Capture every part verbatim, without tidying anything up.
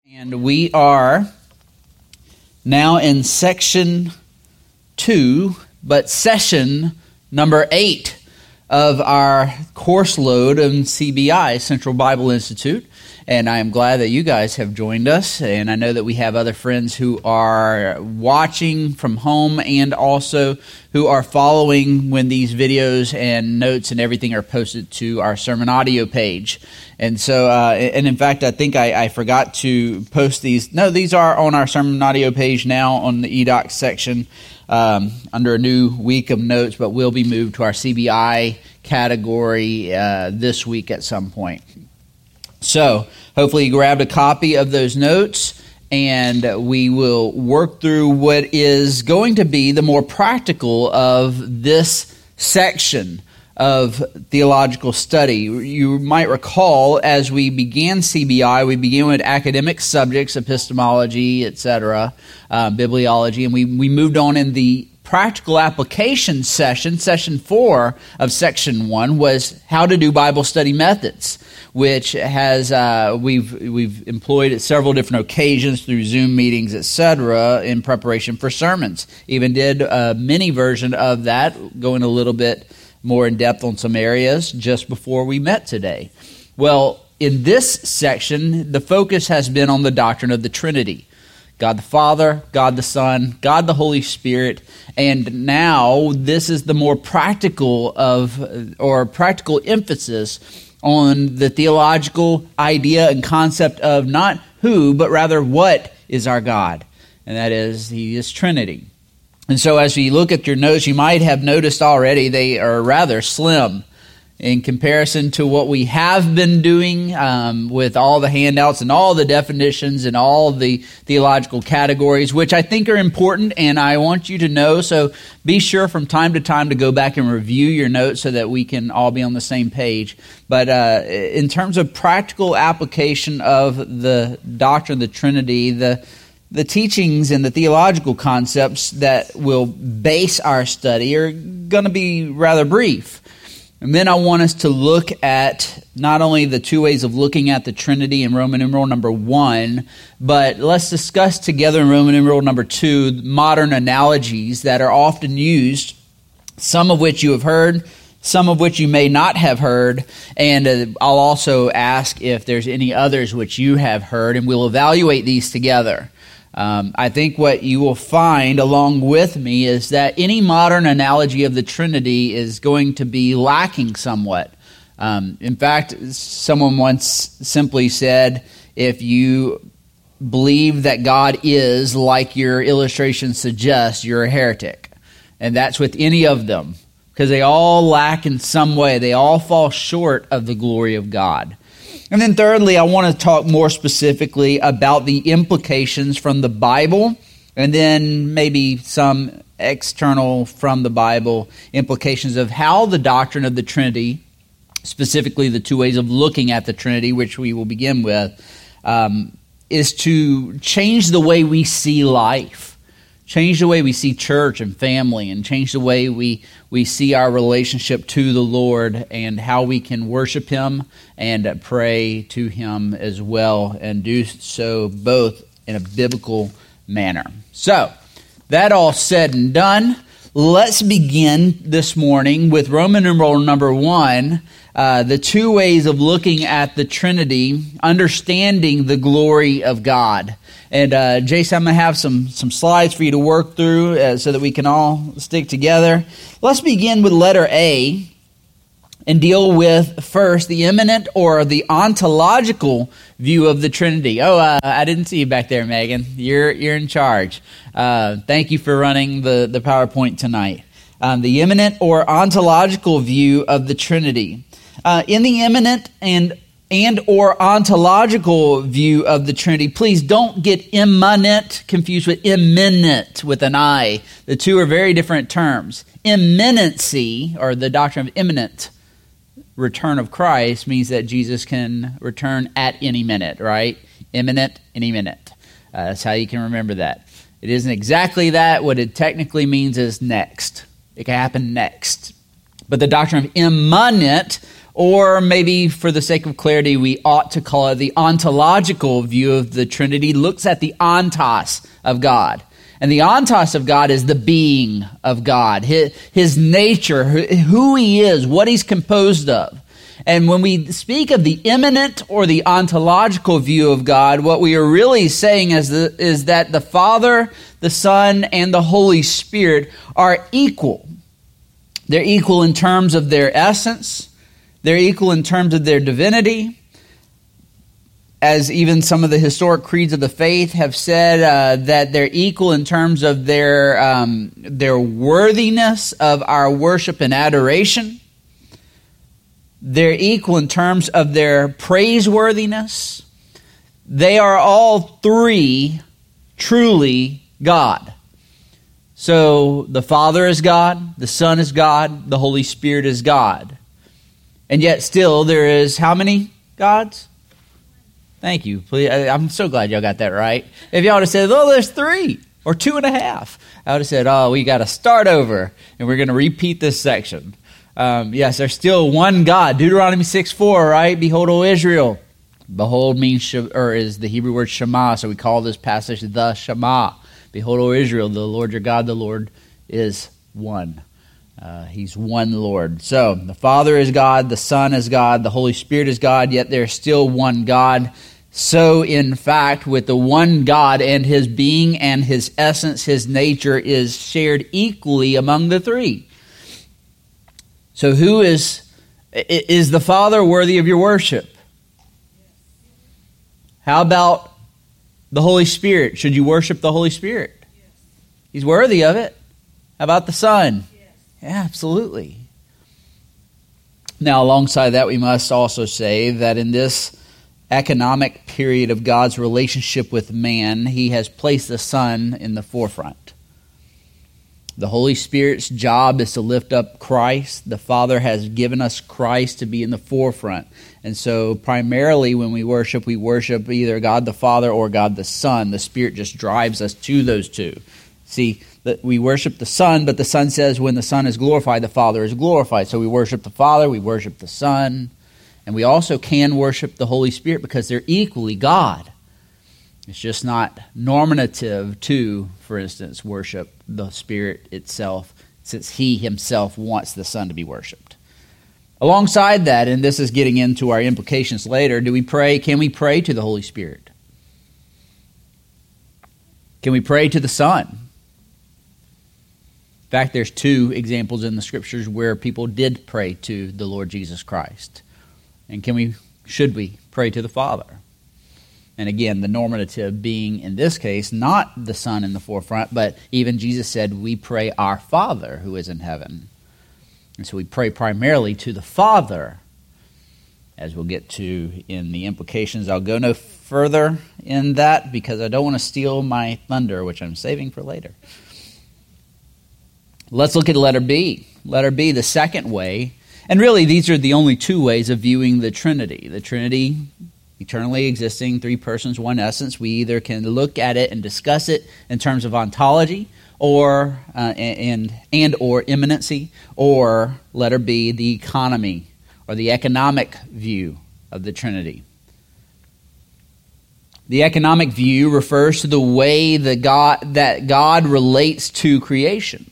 And we are now in section two, but session number eight of our course load in C B I, Central Bible Institute. And I am glad that you guys have joined us. And I know that we have other friends who are watching from home and also who are following when these videos and notes and everything are posted to our sermon audio page. And so, uh, and in fact, I think I, I forgot to post these. No, these are on our sermon audio page now on the E Docs section um, under a new week of notes, but will be moved to our C B I category uh, this week at some point. So, hopefully you grabbed a copy of those notes, and we will work through what is going to be the more practical of this section of theological study. You might recall, as we began C B I, we began with academic subjects, epistemology, et cetera, uh, bibliology, and we, we moved on in the practical application session. Session four of section one was how to do Bible study methods, which has uh, we've we've employed at several different occasions through Zoom meetings, et cetera, in preparation for sermons. Even did a mini version of that, going a little bit more in depth on some areas just before we met today. Well, in this section, the focus has been on the doctrine of the Trinity. God the Father, God the Son, God the Holy Spirit, and now this is the more practical of, or practical emphasis on the theological idea and concept of not who, but rather what is our God, and that is, He is Trinity. And so as we look at your notes, you might have noticed already they are rather slim in comparison to what we have been doing um, with all the handouts and all the definitions and all the theological categories, which I think are important and I want you to know. So be sure from time to time to go back and review your notes so that we can all be on the same page. But uh, in terms of practical application of the doctrine of the Trinity, the the teachings and the theological concepts that will base our study are going to be rather brief. And then I want us to look at not only the two ways of looking at the Trinity in Roman numeral number one, but let's discuss together in Roman numeral number two modern analogies that are often used, some of which you have heard, some of which you may not have heard, and uh, I'll also ask if there's any others which you have heard, and we'll evaluate these together. Um, I think what you will find along with me is that any modern analogy of the Trinity is going to be lacking somewhat. Um, in fact, someone once simply said, if you believe that God is like your illustration suggests, you're a heretic. And that's with any of them, because they all lack in some way. They all fall short of the glory of God. And then thirdly, I want to talk more specifically about the implications from the Bible, and then maybe some external from the Bible implications of how the doctrine of the Trinity, specifically the two ways of looking at the Trinity, which we will begin with, um, is to change the way we see life. Change the way we see church and family, and change the way we, we see our relationship to the Lord and how we can worship Him and pray to Him as well, and do so both in a biblical manner. So, that all said and done, let's begin this morning with Roman numeral number one, uh, the two ways of looking at the Trinity, understanding the glory of God. And uh, Jason, I'm going to have some, some slides for you to work through uh, so that we can all stick together. Let's begin with letter A and deal with first the immanent or the ontological view of the Trinity. Oh, uh, I didn't see you back there, Megan. You're you're in charge. Uh, thank you for running the, the PowerPoint tonight. Um, the immanent or ontological view of the Trinity. Uh, in the immanent and and or ontological view of the Trinity, please don't get immanent confused with imminent with an I. The two are very different terms. Imminency, or the doctrine of imminent return of Christ, means that Jesus can return at any minute, right? Imminent, any minute. Uh, that's how you can remember that. It isn't exactly that. What it technically means is next. It can happen next. But the doctrine of immanent Or maybe for the sake of clarity, we ought to call it the ontological view of the Trinity, looks at the ontos of God. And the ontos of God is the being of God, his, his nature, who he is, what he's composed of. And when we speak of the immanent or the ontological view of God, what we are really saying is, the, is that the Father, the Son, and the Holy Spirit are equal. They're equal in terms of their essence. They're equal in terms of their divinity. As even some of the historic creeds of the faith have said, uh, that they're equal in terms of their, um, their worthiness of our worship and adoration. They're equal in terms of their praiseworthiness. They are all three truly God. So the Father is God, the Son is God, the Holy Spirit is God. And yet still there is how many gods? Thank you. Please, I'm so glad y'all got that right. If y'all would have said, oh, there's three or two and a half, I would have said, oh, we got to start over and we're going to repeat this section. Um, yes, there's still one God. Deuteronomy six four, right? Behold, O Israel. Behold means, or is the Hebrew word Shema, so we call this passage the Shema. Behold, O Israel, the Lord your God, the Lord is one. Uh, he's one Lord. So the Father is God, the Son is God, the Holy Spirit is God, yet there's still one God. So in fact, with the one God and his being and his essence, his nature is shared equally among the three. So who is, is the Father worthy of your worship? How about the Holy Spirit? Should you worship the Holy Spirit? He's worthy of it. How about the Son? Yeah, absolutely. Now, alongside that, we must also say that in this economic period of God's relationship with man, he has placed the Son in the forefront. The Holy Spirit's job is to lift up Christ. The Father has given us Christ to be in the forefront. And so primarily when we worship, we worship either God the Father or God the Son. The Spirit just drives us to those two. See, that we worship the Son, but the Son says when the Son is glorified, the Father is glorified. So we worship the Father, we worship the Son, and we also can worship the Holy Spirit because they're equally God. It's just not normative to, for instance, worship the Spirit itself, since He Himself wants the Son to be worshipped. Alongside that, and this is getting into our implications later, do we pray? Can we pray to the Holy Spirit? Can we pray to the Son? In fact, there's two examples in the Scriptures where people did pray to the Lord Jesus Christ. And can we, should we pray to the Father? And again, the normative being, in this case, not the Son in the forefront, but even Jesus said, we pray our Father who is in heaven. And so we pray primarily to the Father, as we'll get to in the implications. I'll go no further in that because I don't want to steal my thunder, which I'm saving for later. Let's look at letter B. Letter B, the second way. And really, these are the only two ways of viewing the Trinity. The Trinity, eternally existing, three persons, one essence. We either can look at it and discuss it in terms of ontology, or uh, and and or immanency, or letter B, the economy or the economic view of the Trinity. The economic view refers to the way that God that God relates to creation.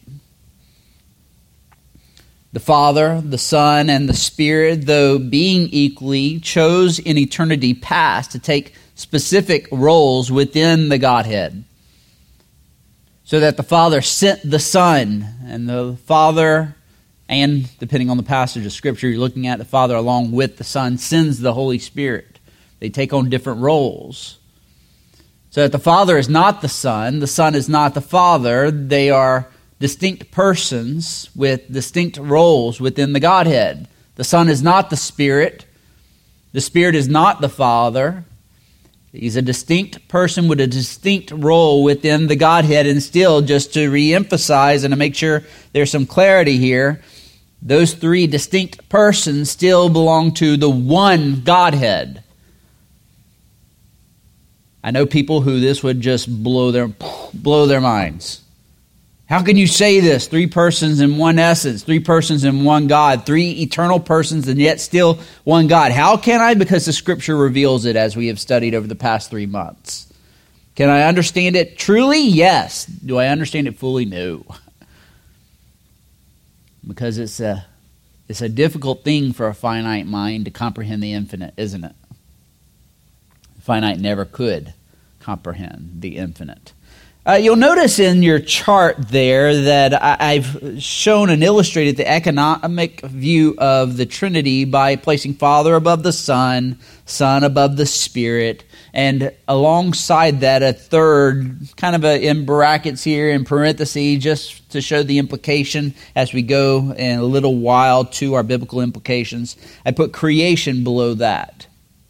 The Father, the Son, and the Spirit, though being equally, chose in eternity past to take specific roles within the Godhead. So that the Father sent the Son, and the Father, and depending on the passage of Scripture you're looking at, the Father along with the Son sends the Holy Spirit. They take on different roles. So that the Father is not the Son, the Son is not the Father, they are distinct persons with distinct roles within the Godhead. The Son is not the Spirit. The Spirit is not the Father. He's a distinct person with a distinct role within the Godhead. And still, just to reemphasize and to make sure there's some clarity here, those three distinct persons still belong to the one Godhead. I know people who this would just blow their blow their minds. How can you say this? Three persons in one essence, three persons in one God, three eternal persons and yet still one God. How can I? Because the Scripture reveals it, as we have studied over the past three months. Can I understand it truly? Yes. Do I understand it fully? No. Because it's a, it's a difficult thing for a finite mind to comprehend the infinite, isn't it? Finite never could comprehend the infinite. Uh, you'll notice in your chart there that I, I've shown and illustrated the economic view of the Trinity by placing Father above the Son, Son above the Spirit, and alongside that a third, kind of a, in brackets here, in parentheses, just to show the implication as we go in a little while to our biblical implications. I put creation below that.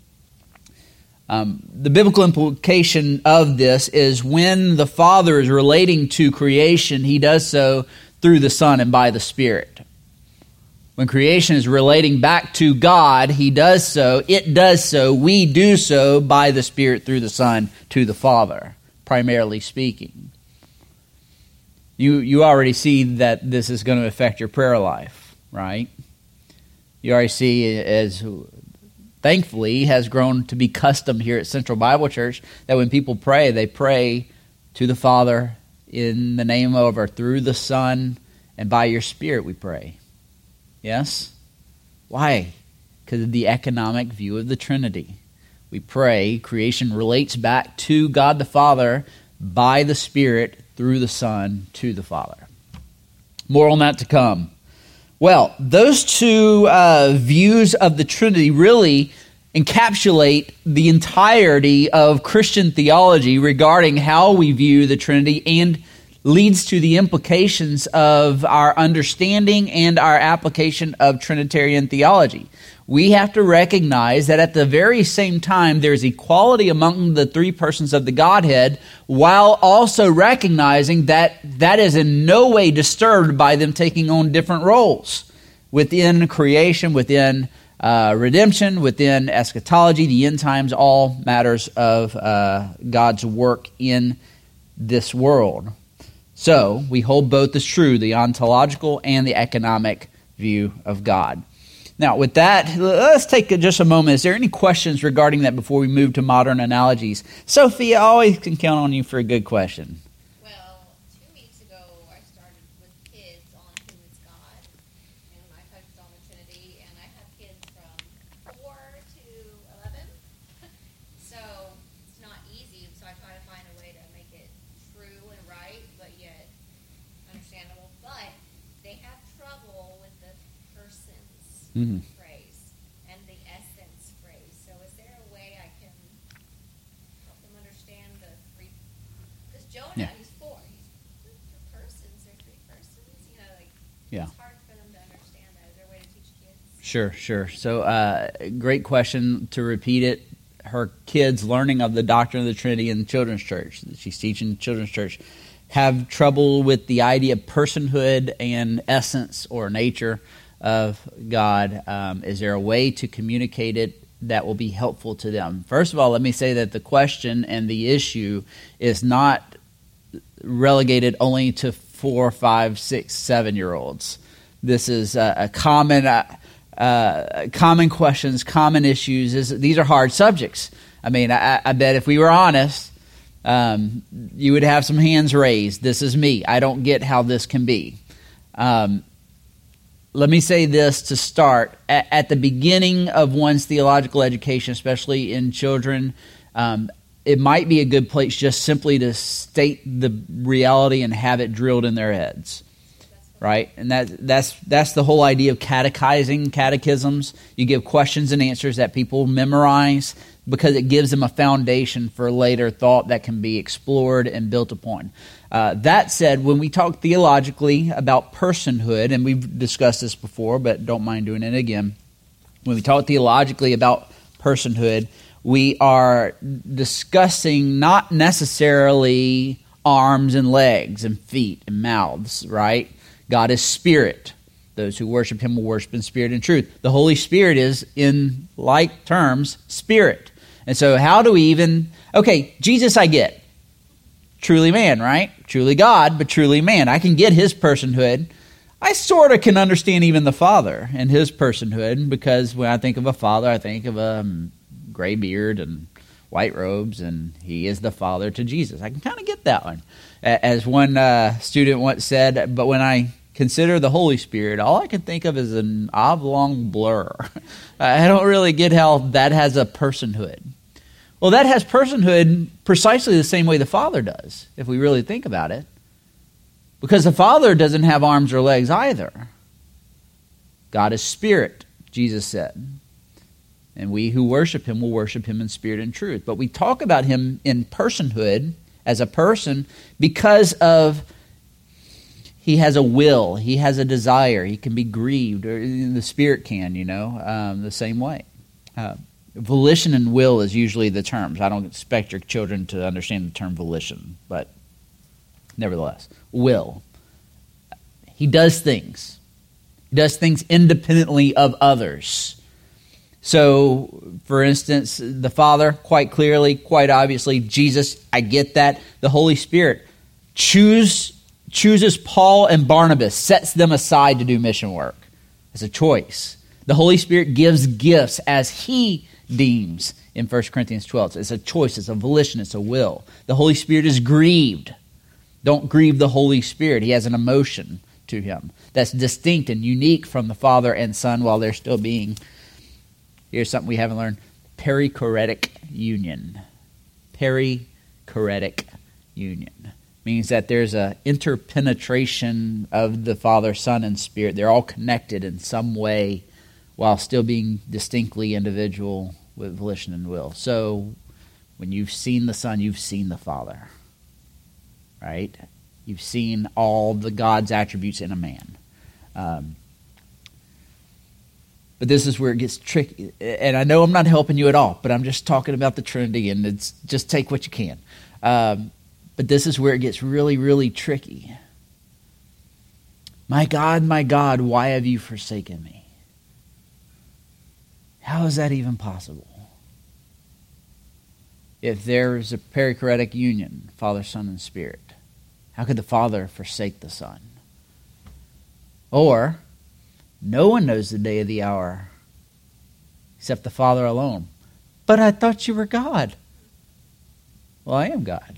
Um, the biblical implication of this is when the Father is relating to creation, he does so through the Son and by the Spirit. When creation is relating back to God, he does so, it does so, we do so by the Spirit through the Son to the Father, primarily speaking. You, you already see that this is going to affect your prayer life, right? You already see, as thankfully has grown to be custom here at Central Bible Church, that when people pray, they pray to the Father in the name of or through the Son, and by your Spirit we pray. Yes? Why? Because of the economic view of the Trinity. We pray, creation relates back to God the Father by the Spirit through the Son to the Father. More on that to come. Well, those two uh, views of the Trinity really encapsulate the entirety of Christian theology regarding how we view the Trinity, and leads to the implications of our understanding and our application of Trinitarian theology. We have to recognize that at the very same time there's equality among the three persons of the Godhead, while also recognizing that that is in no way disturbed by them taking on different roles within creation, within uh, redemption, within eschatology, the end times, all matters of uh, God's work in this world. So, we hold both as true, the ontological and the economic view of God. Now, with that, let's take just a moment. Is there any questions regarding that before we move to modern analogies? Sophie, I always can count on you for a good question. Well, two weeks ago, I started with kids on who is God, and I focused on the Trinity, and I have kids from four to eleven, so it's not easy, so I try to find a way to make it true and right, but yet understandable. But they have trouble with the persons mm-hmm. phrase and the essence phrase. So is there a way I can help them understand the three? Because Jonah, yeah. he's four. He's two persons. They're three persons. You know, like yeah. it's hard for them to understand that. Is there a way to teach kids? Sure, sure. So, uh, great question. To repeat it, her kids learning of the doctrine of the Trinity in the children's church that she's teaching children's church have trouble with the idea of personhood and essence or nature of God. Um, is there a way to communicate it that will be helpful to them? First of all, let me say that the question and the issue is not relegated only to four, five, six, seven-year-olds. This is a, a common, uh, uh, common questions, common issues. Is, these are hard subjects. I mean, I, I bet if we were honest, um, you would have some hands raised. This is me. I don't get how this can be. Um, Let me say this to start. At, at the beginning of one's theological education, especially in children, um, it might be a good place just simply to state the reality and have it drilled in their heads, right? And that that's that's the whole idea of catechizing, catechisms. You give questions and answers that people memorize because it gives them a foundation for later thought that can be explored and built upon. Uh, that said, when we talk theologically about personhood, and we've discussed this before, but don't mind doing it again. When we talk theologically about personhood, we are discussing not necessarily arms and legs and feet and mouths, right? God is spirit. Those who worship him will worship in spirit and truth. The Holy Spirit is, in like terms, spirit. And so how do we even... Okay, Jesus I get. truly man, right? Truly God, but truly man. I can get his personhood. I sort of can understand even the Father and his personhood, because when I think of a father, I think of a gray beard and white robes, and he is the Father to Jesus. I can kind of get that one. As one uh, student once said, but when I consider the Holy Spirit, all I can think of is an oblong blur. I don't really get how that has a personhood. Well, that has personhood precisely the same way the Father does, if we really think about it. Because the Father doesn't have arms or legs either. God is spirit, Jesus said. And we who worship him will worship him in spirit and truth. But we talk about him in personhood, as a person, because of he has a will, he has a desire, he can be grieved, or the Spirit can, you know, um, the same way. Uh, volition and will is usually the terms. I don't expect your children to understand the term volition, but nevertheless, will. He does things. He does things independently of others. So, for instance, the Father, quite clearly, quite obviously, Jesus, I get that. The Holy Spirit choose, chooses Paul and Barnabas, sets them aside to do mission work. It's a choice. The Holy Spirit gives gifts as he deems in First Corinthians twelve. It's a choice, it's a volition, it's a will. The Holy Spirit is grieved. Don't grieve the Holy Spirit. He has an emotion to him that's distinct and unique from the Father and Son while they're still being, here's something we haven't learned, perichoretic union. Perichoretic union means that there's an interpenetration of the Father, Son, and Spirit. They're all connected in some way while still being distinctly individual with volition and will. So when you've seen the Son, you've seen the Father. Right? You've seen all the God's attributes in a man. Um, but this is where it gets tricky. And I know I'm not helping you at all, but I'm just talking about the Trinity, and it's just take what you can. Um, but this is where it gets really, really tricky. My God, my God, why have you forsaken me? How is that even possible? If there's a perichoretic union, Father, Son, and Spirit, how could the Father forsake the Son? Or, no one knows the day of the hour except the Father alone. But I thought you were God. Well, I am God.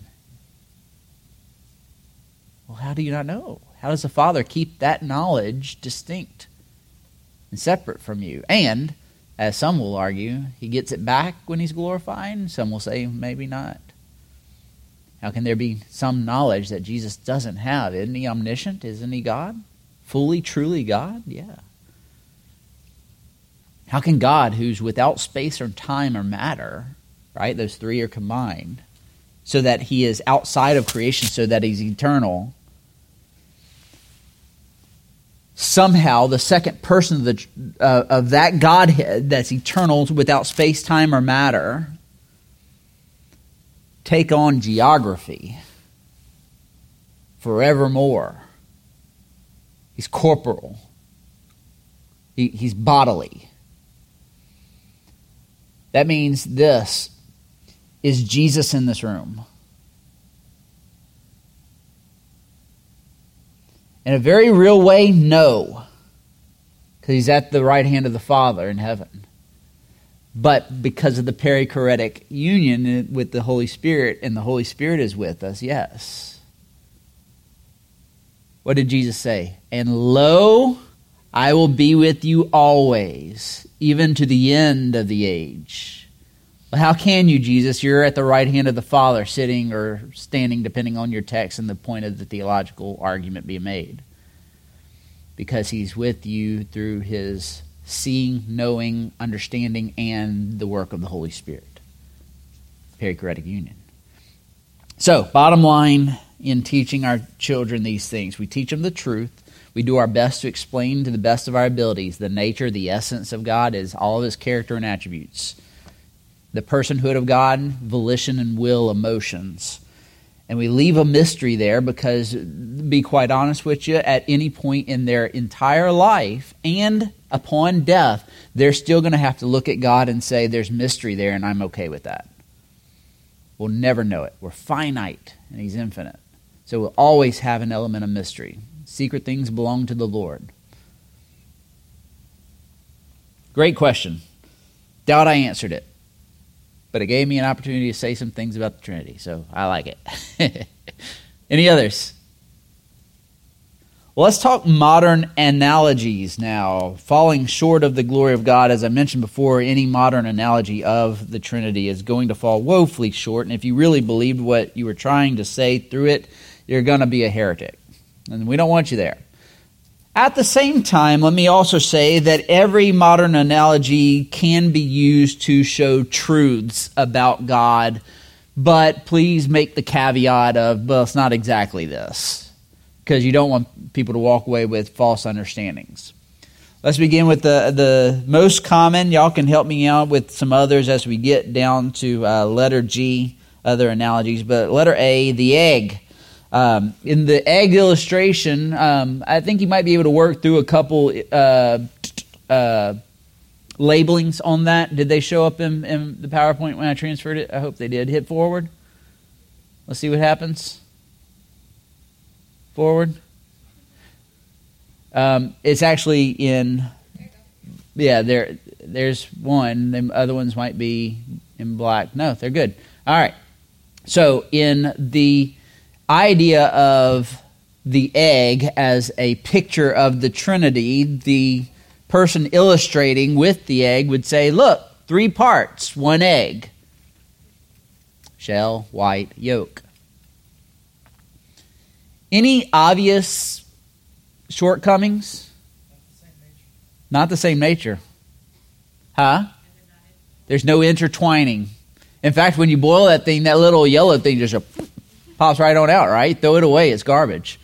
Well, how do you not know? How does the Father keep that knowledge distinct and separate from you? And, as some will argue, he gets it back when he's glorified. Some will say maybe not. How can there be some knowledge that Jesus doesn't have? Isn't he omniscient? Isn't he God? Fully, truly God? Yeah. How can God, who's without space or time or matter, right? Those three are combined, so that he is outside of creation, so that he's eternal. Somehow, the second person of, the, uh, of that Godhead that's eternal without space, time, or matter take on geography forevermore. He's corporal. He, he's bodily. That means this: is Jesus in this room? In a very real way, no. Because he's at the right hand of the Father in heaven. But because of the perichoretic union with the Holy Spirit, and the Holy Spirit is with us, yes. What did Jesus say? And lo, I will be with you always, even to the end of the age. Well, how can you, Jesus? You're at the right hand of the Father, sitting or standing, depending on your text and the point of the theological argument being made. Because he's with you through his seeing, knowing, understanding, and the work of the Holy Spirit. Perichoretic union. So, bottom line in teaching our children these things, we teach them the truth. We do our best to explain to the best of our abilities the nature, the essence of God, is all of his character and attributes. The personhood of God, volition and will, emotions. And we leave a mystery there because, to be quite honest with you, at any point in their entire life and upon death, they're still going to have to look at God and say, there's mystery there, and I'm okay with that. We'll never know it. We're finite, and he's infinite. So we'll always have an element of mystery. Secret things belong to the Lord. Great question. Doubt I answered it. But it gave me an opportunity to say some things about the Trinity, so I like it. Any others? Well, let's talk modern analogies now. Falling short of the glory of God, as I mentioned before, any modern analogy of the Trinity is going to fall woefully short. And if you really believed what you were trying to say through it, you're going to be a heretic. And we don't want you there. At the same time, let me also say that every modern analogy can be used to show truths about God, but please make the caveat of, well, it's not exactly this, because you don't want people to walk away with false understandings. Let's begin with the, the most common. Y'all can help me out with some others as we get down to uh, letter G, other analogies, but letter A, the egg. Um, in the egg illustration, um, I think you might be able to work through a couple uh, uh, labelings on that. Did they show up in, in the PowerPoint when I transferred it? I hope they did. Hit forward. Let's see what happens. Forward. Um, it's actually in, yeah, there. There's one. The other ones might be in black. No, they're good. All right. So in the idea of the egg as a picture of the Trinity, the person illustrating with the egg would say, look, three parts, one egg. Shell, white, yolk. Any obvious shortcomings? Not the same nature. Huh? There's no intertwining. In fact, when you boil that thing, that little yellow thing just pops right on out, right? Throw it away. It's garbage.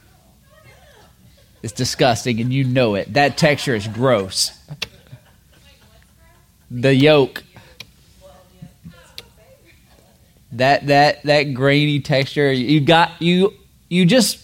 It's disgusting, and you know it. That texture is gross. The yolk. That that that grainy texture. You got you you just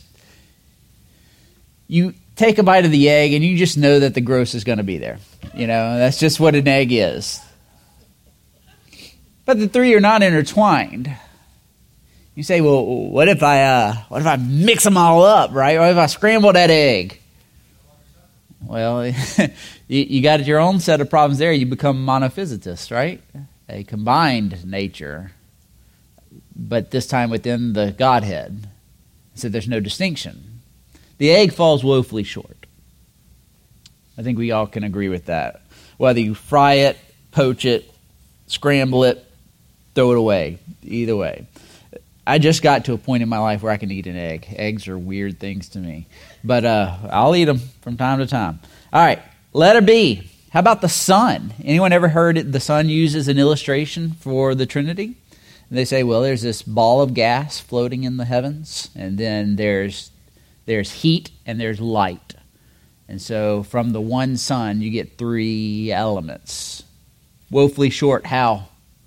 you take a bite of the egg, and you just know that the gross is going to be there. You know, that's just what an egg is. But the three are not intertwined. You say, well, what if I uh, what if I mix them all up, right? What if I scramble that egg? Well, you, you got your own set of problems there. You become monophysitist, right? A combined nature, but this time within the Godhead. So there's no distinction. The egg falls woefully short. I think we all can agree with that. Whether you fry it, poach it, scramble it, throw it away, either way. I just got to a point in my life where I can eat an egg. Eggs are weird things to me. But uh, I'll eat them from time to time. All right, letter B. How about the sun? Anyone ever heard it, the sun used as an illustration for the Trinity? And they say, well, there's this ball of gas floating in the heavens, and then there's there's heat and there's light. And so from the one sun, you get three elements. Woefully short, how?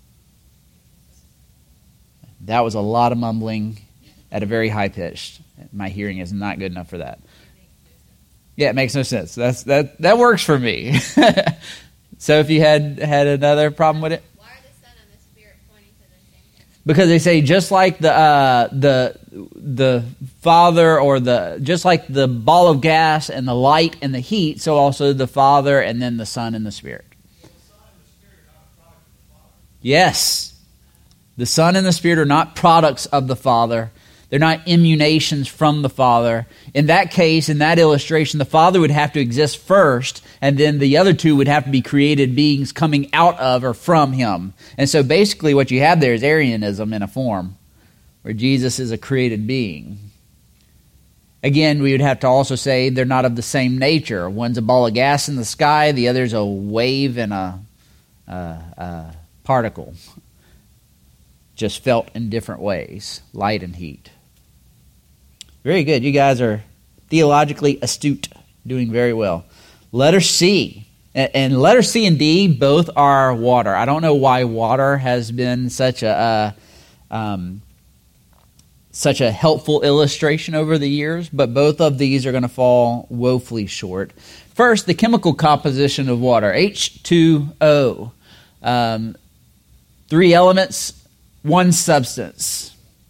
That was a lot of mumbling at a very high pitch. My hearing is not good enough for that. Yeah, it makes no sense. That's that that works for me. So if you had had another problem with it? Why are the Son and the Spirit pointing to the same thing? Because they say just like the uh, the the Father or the just like the ball of gas and the light and the heat, so also the Father and then the Son and the Spirit. So the Son and the Spirit are not a product of the Father. Yes. The Son and the Spirit are not products of the Father. They're not emanations from the Father. In that case, in that illustration, the Father would have to exist first, and then the other two would have to be created beings coming out of or from Him. And so basically what you have there is Arianism in a form, where Jesus is a created being. Again, we would have to also say they're not of the same nature. One's a ball of gas in the sky, the other's a wave and a, a, a particle. Just felt in different ways, light and heat. Very good. You guys are theologically astute, doing very well. Letter C. And letter C and D both are water. I don't know why water has been such a uh, um, such a helpful illustration over the years, but both of these are going to fall woefully short. First, the chemical composition of water, H two O. Um, three elements, one substance.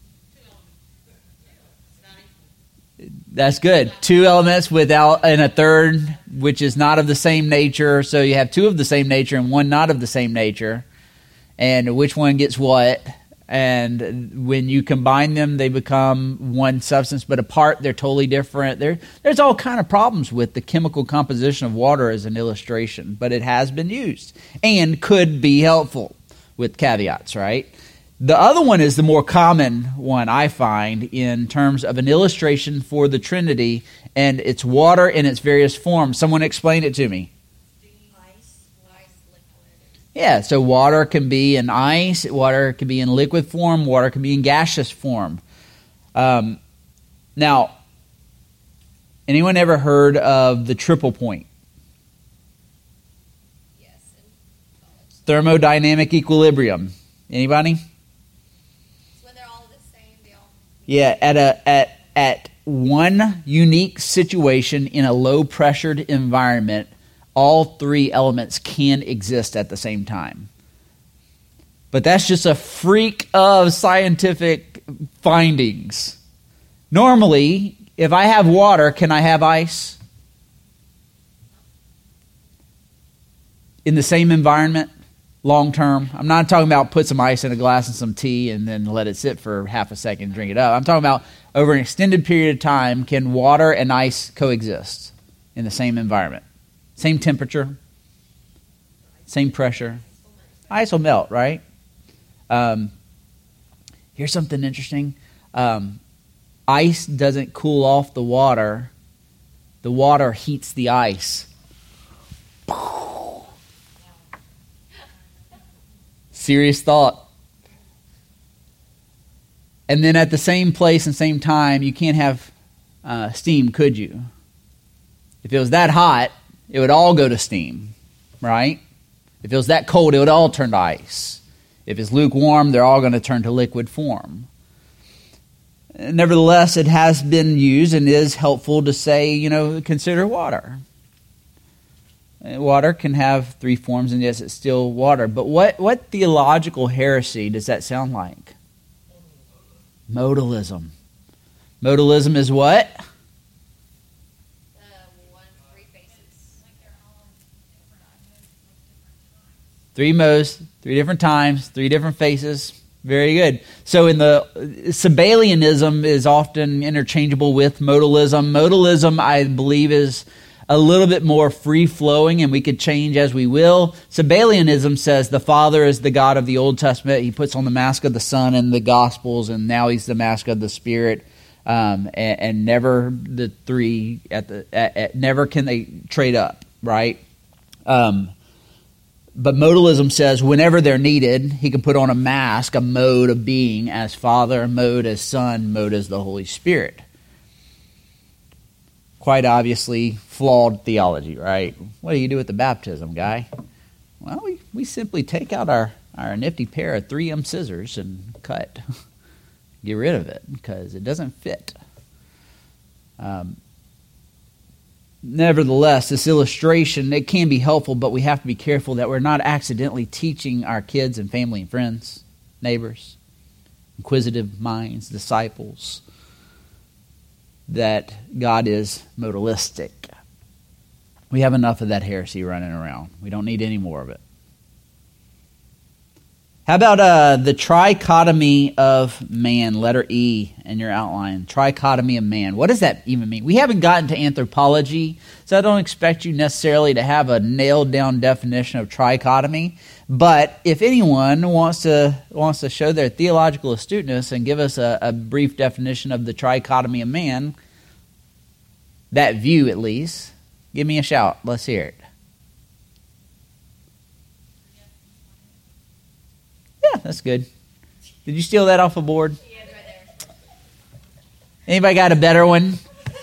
That's good. Two elements without, and a third which is not of the same nature. So you have two of the same nature and one not of the same nature. And which one gets what? And when you combine them, they become one substance, but apart, they're totally different. There, there's all kind of problems with the chemical composition of water as an illustration, but it has been used and could be helpful with caveats, right? The other one is the more common one I find in terms of an illustration for the Trinity, and it's water in its various forms. Someone explain it to me. Ice, ice, liquid. Yeah, so water can be in ice, water can be in liquid form, water can be in gaseous form. Um, now, anyone ever heard of the triple point? Yes, in college. Thermodynamic equilibrium. Anybody? It's when they're all the same. They all. Yeah, at a at at one unique situation in a low pressured environment, all three elements can exist at the same time. But that's just a freak of scientific findings. Normally, if I have water, can I have ice? In the same environment, long term. I'm not talking about put some ice in a glass and some tea and then let it sit for half a second and drink it up. I'm talking about over an extended period of time, can water and ice coexist in the same environment? Same temperature, same pressure. Ice will melt, right? Um, here's something interesting. Um, ice doesn't cool off the water. The water heats the ice. Serious thought. And then at the same place and same time, you can't have uh, steam, could you? If it was that hot, it would all go to steam, right? If it was that cold, it would all turn to ice. If it's lukewarm, they're all going to turn to liquid form. Nevertheless, it has been used and is helpful to say, you know, consider water. Water can have three forms, and yes, it's still water. But what, what theological heresy does that sound like? Modalism. Modalism is what? Uh, one, three faces. Three modes, three different times, three different faces. Very good. So in the Sabellianism is often interchangeable with modalism. Modalism, I believe, is a little bit more free-flowing, and we could change as we will. Sabellianism says the Father is the God of the Old Testament. He puts on the mask of the Son in the Gospels, and now he's the mask of the Spirit. Um, and, and never the three at the at, at, never can they trade up, right? Um, but modalism says whenever they're needed, he can put on a mask, a mode of being as Father, mode as Son, mode as the Holy Spirit. Quite obviously flawed theology, right? What do you do with the baptism, guy? Well, we, we simply take out our, our nifty pair of three M scissors and cut. Get rid of it because it doesn't fit. Um, nevertheless, this illustration, it can be helpful, but we have to be careful that we're not accidentally teaching our kids and family and friends, neighbors, inquisitive minds, disciples, that God is modalistic. We have enough of that heresy running around. We don't need any more of it. How about uh, the trichotomy of man, letter E in your outline, trichotomy of man. What does that even mean? We haven't gotten to anthropology, so I don't expect you necessarily to have a nailed-down definition of trichotomy. But if anyone wants to wants to show their theological astuteness and give us a, a brief definition of the trichotomy of man, that view at least, give me a shout. Let's hear it. Yeah, that's good. Did you steal that off a board? Yeah, it's right there. Anybody got a better one?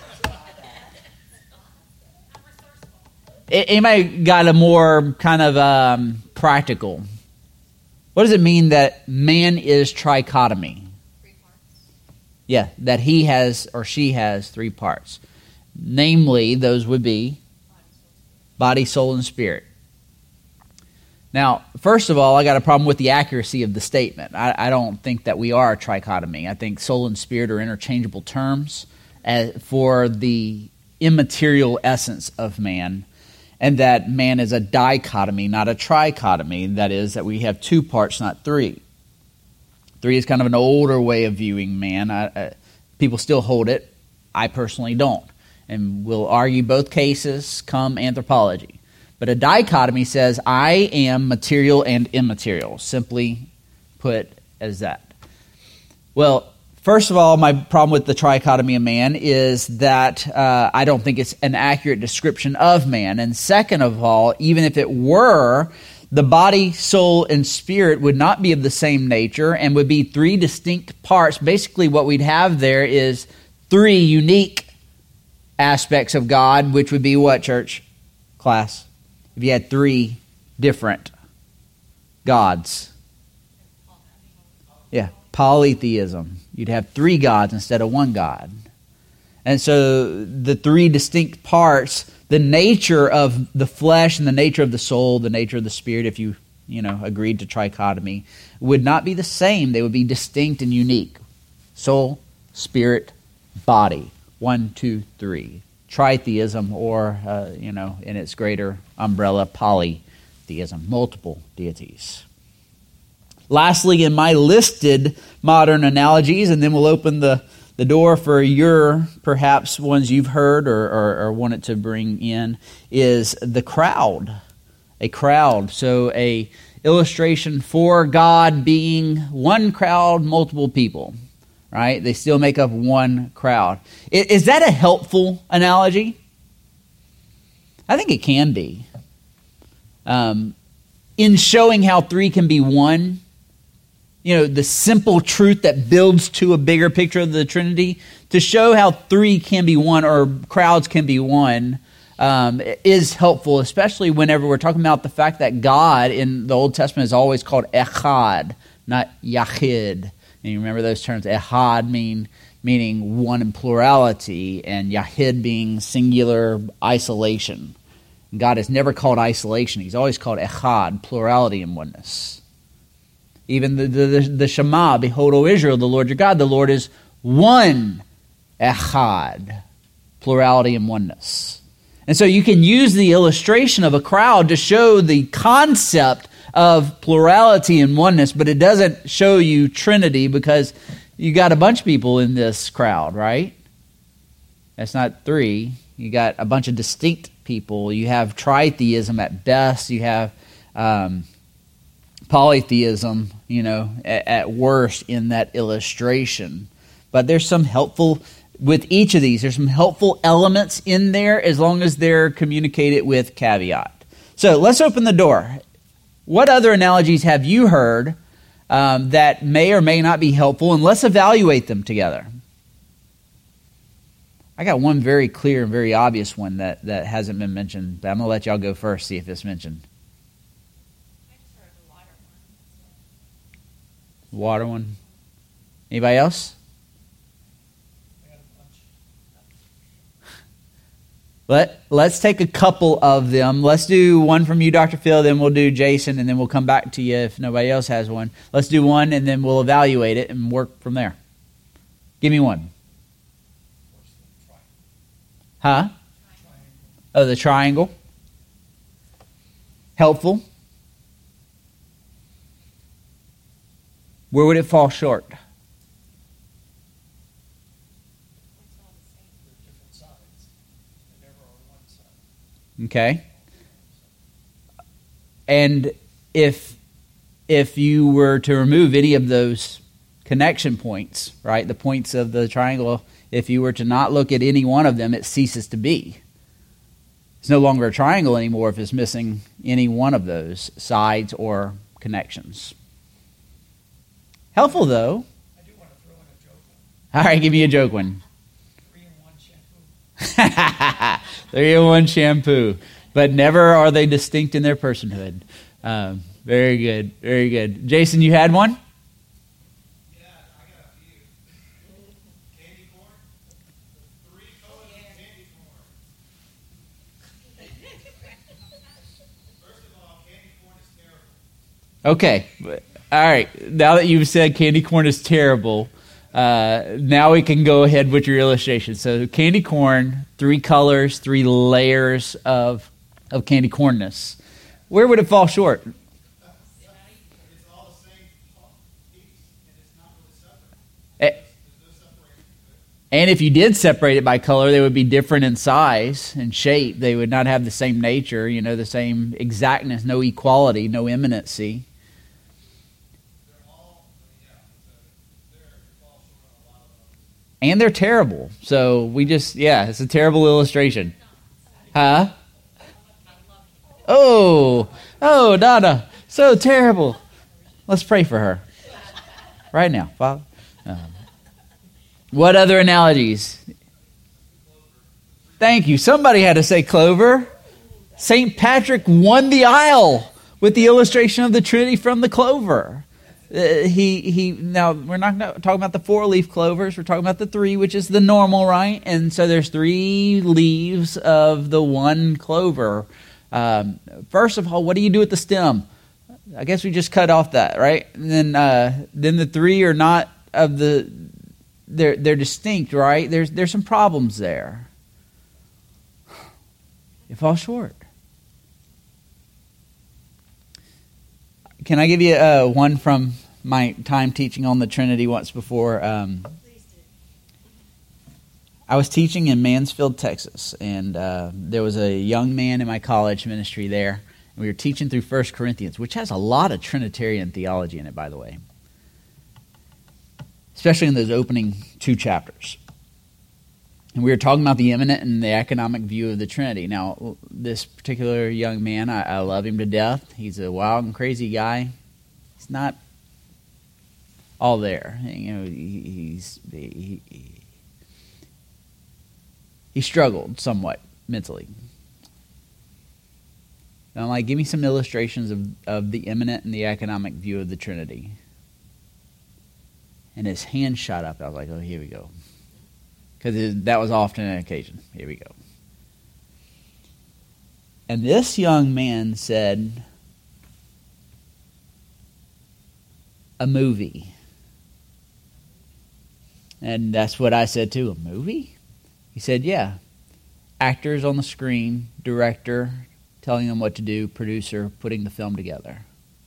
A- Anybody got a more kind of um, practical? What does it mean that man is trichotomy? Three parts. Yeah, that he has or she has three parts. Namely, those would be body, soul, and spirit. Now, first of all, I got a problem with the accuracy of the statement. I, I don't think that we are a trichotomy. I think soul and spirit are interchangeable terms as, for the immaterial essence of man, and that man is a dichotomy, not a trichotomy. That is, that we have two parts, not three. Three is kind of an older way of viewing man. I, I, people still hold it. I personally don't. And we'll argue both cases come anthropology. But a dichotomy says, I am material and immaterial, simply put as that. Well, first of all, my problem with the trichotomy of man is that uh, I don't think it's an accurate description of man. And second of all, even if it were, the body, soul, and spirit would not be of the same nature and would be three distinct parts. Basically, what we'd have there is three unique aspects of God, which would be what, church? Class? If you had three different gods. Yeah, polytheism. You'd have three gods instead of one God. And so the three distinct parts, the nature of the flesh and the nature of the soul, the nature of the spirit, if you, you know, agreed to trichotomy, would not be the same. They would be distinct and unique. Soul, spirit, body. One, two, three. Tritheism, or, uh, you know, in its greater umbrella, polytheism, multiple deities. Lastly, in my listed modern analogies, and then we'll open the, the door for your, perhaps, ones you've heard or, or, or wanted to bring in, is the crowd. A crowd. So a illustration for God being one crowd, multiple people. Right? They still make up one crowd. Is that a helpful analogy? I think it can be. Um, in showing how three can be one, you know, the simple truth that builds to a bigger picture of the Trinity, to show how three can be one or crowds can be one um, is helpful, especially whenever we're talking about the fact that God in the Old Testament is always called Echad, not Yachid. And you remember those terms, Ehad mean, meaning one in plurality, and Yahid being singular isolation. God is never called isolation. He's always called Echad, plurality and oneness. Even the, the, the, the Shema, behold, O Israel, the Lord your God, the Lord is one, Echad, plurality and oneness. And so you can use the illustration of a crowd to show the concept of plurality and oneness, but it doesn't show you Trinity because you got a bunch of people in this crowd, right? That's not three. You got a bunch of distinct people. You have tritheism at best. You have um, polytheism, you know, at, at worst in that illustration. But there's some helpful, with each of these, there's some helpful elements in there as long as they're communicated with caveat. So let's open the door. What other analogies have you heard um, that may or may not be helpful? And let's evaluate them together. I got one very clear and very obvious one that, that hasn't been mentioned, but I'm going to let y'all go first, see if it's mentioned. I just heard the water one. Water one. Anybody else? I got a bunch. Let, let's take a couple of them. Let's do one from you, Doctor Phil, then we'll do Jason, and then we'll come back to you if nobody else has one. Let's do one, and then we'll evaluate it and work from there. Give me one. Huh? Oh, the triangle. Helpful. Where would it fall short? They're different sides. They never are one side. Okay. And if if you were to remove any of those connection points, right, the points of the triangle, if you were to not look at any one of them, it ceases to be. It's no longer a triangle anymore if it's missing any one of those sides or connections. Helpful, though. I do want to throw in a joke one. All right, give me a joke one. Three in one shampoo. Three in one shampoo. But never are they distinct in their personhood. Um, very good, very good. Jason, you had one? Yeah, I got a few. Candy corn. Three colors of candy corn. First of all, candy corn is terrible. Okay. All right. Now that you've said candy corn is terrible, uh, now we can go ahead with your illustration. So candy corn, three colors, three layers of of candy cornness. Where would it fall short? It's all the same piece, and it's not really separate. Eh, There's no separation. And if you did separate it by color, they would be different in size and shape. They would not have the same nature, you know, the same exactness, no equality, no imminency. They're all, yeah, so they're fall short on a lot of them. And they're terrible. So we just, yeah, it's a terrible illustration. Huh? Oh, oh, Donna, so terrible. Let's pray for her right now, Father. Um, what other analogies? Thank you. Somebody had to say clover. Saint Patrick won the aisle with the illustration of the Trinity from the clover. Uh, he he. Now we're not talking about the four-leaf clovers. We're talking about the three, which is the normal, right? And so there's three leaves of the one clover. Um, first of all, what do you do with the stem? I guess we just cut off that, right? And then uh, then the three are not of the. They're they're distinct, right? There's there's some problems there. It falls short. Can I give you uh, one from my time teaching on the Trinity once before? Um, I was teaching in Mansfield, Texas, and uh, there was a young man in my college ministry there. And we were teaching through First Corinthians, which has a lot of Trinitarian theology in it, by the way, especially in those opening two chapters. And we were talking about the immanent and the economic view of the Trinity. Now, this particular young man, I, I love him to death. He's a wild and crazy guy. He's not all there. You know, he, he's he, he, he struggled somewhat mentally. And I'm like, give me some illustrations of, of the immanent and the economic view of the Trinity. And his hand shot up. I was like, oh, here we go. Because that was often an occasion. Here we go. And this young man said, a movie. And that's what I said too. A movie? He said, yeah. Actors on the screen, director telling them what to do, producer putting the film together.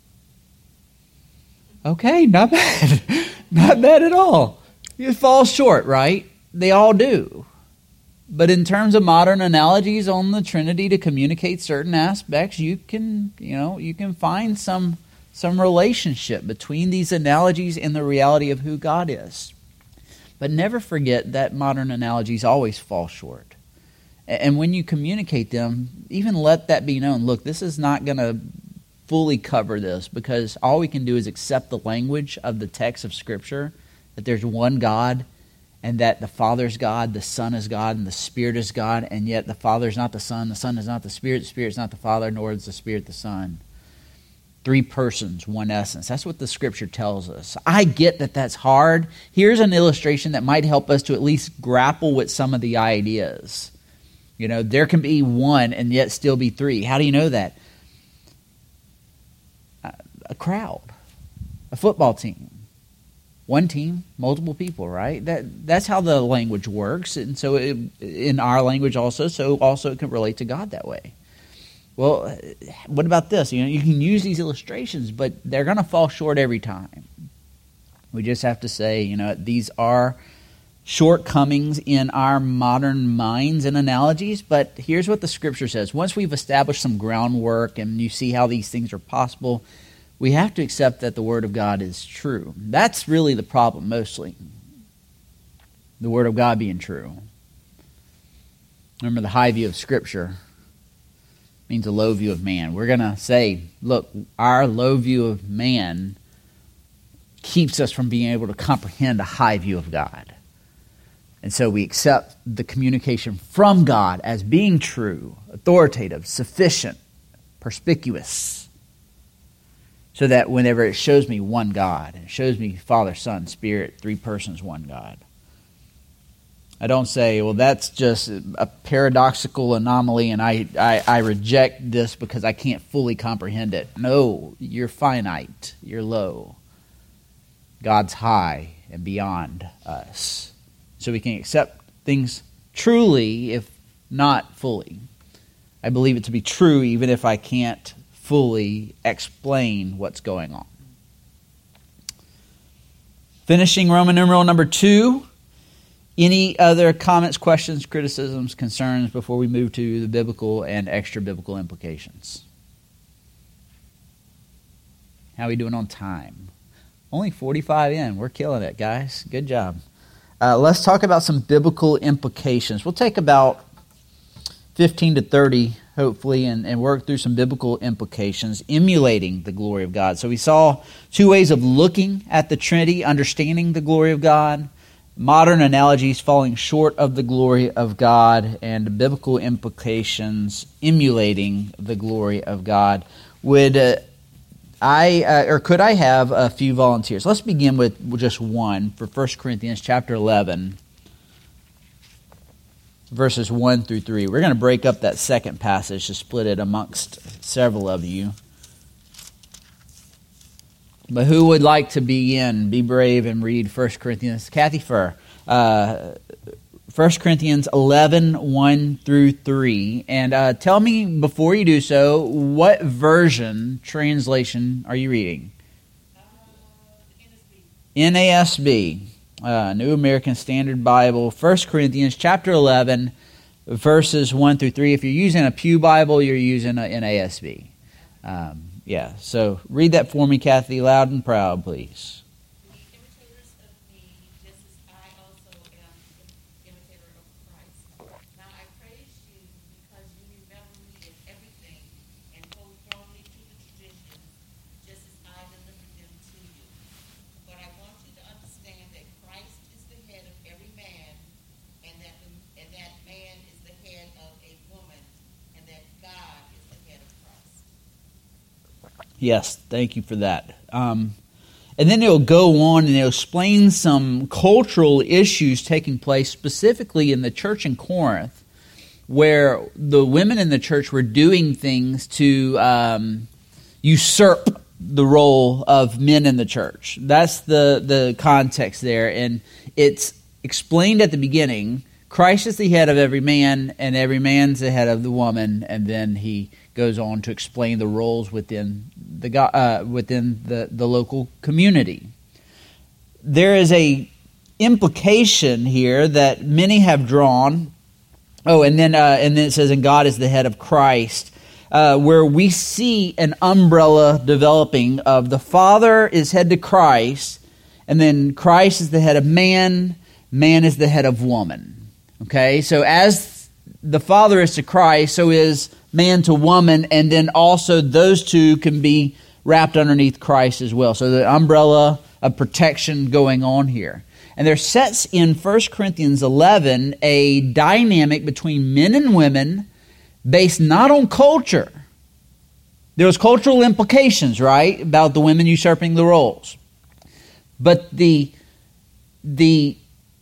Okay, not bad. Not bad at all. It falls short, right? They all do. But in terms of modern analogies on the Trinity to communicate certain aspects, you can, you know, you can find some some relationship between these analogies and the reality of who God is. But never forget that modern analogies always fall short. And when you communicate them, even let that be known. Look, this is not going to fully cover this, because all we can do is accept the language of the text of Scripture, that there's one God, and that the Father is God, the Son is God, and the Spirit is God, and yet the Father is not the Son, the Son is not the Spirit, the Spirit is not the Father, nor is the Spirit the Son. Three persons, one essence. That's what the Scripture tells us. I get that that's hard. Here's an illustration that might help us to at least grapple with some of the ideas. You know, there can be one and yet still be three. How do you know that? A crowd, a football team. One team, multiple people, right? That that's how the language works, and so it, in our language also, so also it can relate to God that way. Well, what about this? You know, you can use these illustrations, but they're going to fall short every time. We just have to say, you know, these are shortcomings in our modern minds and analogies, but here's what the Scripture says. Once we've established some groundwork and you see how these things are possible, we have to accept that the Word of God is true. That's really the problem, mostly. The Word of God being true. Remember, the high view of Scripture means a low view of man. We're going to say, look, our low view of man keeps us from being able to comprehend a high view of God. And so we accept the communication from God as being true, authoritative, sufficient, perspicuous, so that whenever it shows me one God, it shows me Father, Son, Spirit, three persons, one God, I don't say, well, that's just a paradoxical anomaly and I, I, I reject this because I can't fully comprehend it. No, you're finite. You're low. God's high and beyond us. So we can accept things truly, if not fully. I believe it to be true even if I can't fully explain what's going on. Finishing Roman numeral number two. Any other comments, questions, criticisms, concerns before we move to the biblical and extra-biblical implications? How are we doing on time? Only forty-five in. We're killing it, guys. Good job. Uh, let's talk about some biblical implications. We'll take about fifteen to thirty, hopefully, and, and work through some biblical implications, emulating the glory of God. So we saw two ways of looking at the Trinity, understanding the glory of God, modern analogies falling short of the glory of God, and biblical implications emulating the glory of God. Would uh, I, uh, or could I have a few volunteers? Let's begin with just one for First Corinthians chapter eleven, verses one through three. We're going to break up that second passage to split it amongst several of you. But who would like to begin? Be brave and read First Corinthians. Kathy Furr. Uh, First Corinthians eleven, one through three. And uh, tell me, before you do so, what version, translation, are you reading? Uh, N A S B. N A S B. Uh, New American Standard Bible. First Corinthians chapter eleven, verses one through three. If you're using a Pew Bible, you're using an N A S B. Um, yeah, so read that for me, Kathy, loud and proud, please. Be imitators of me, just as I also am an imitator of Christ. Now I praise you because you remember me in everything and hold firmly to the traditions, just as I delivered them to you. But I want you to understand that Christ is the head of every man, and that the, and that man is the head of a woman, and that God is the head of Christ. Yes, thank you for that. Um, and then it'll go on and it'll explain some cultural issues taking place specifically in the church in Corinth, where the women in the church were doing things to um, usurp the role of men in the church. That's the, the context there. And it's explained at the beginning, Christ is the head of every man, and every man's the head of the woman, and then he goes on to explain the roles within the uh, within the, the local community. There is a implication here that many have drawn. Oh, and then uh, and then it says, "And God is the head of Christ," uh, where we see an umbrella developing of the Father is head to Christ, and then Christ is the head of man, man is the head of woman. Okay, so as the Father is to Christ, so is man to woman, and then also those two can be wrapped underneath Christ as well. So the umbrella of protection going on here. And there sets in First Corinthians eleven a dynamic between men and women based not on culture. There was cultural implications, right, about the women usurping the roles. But the, the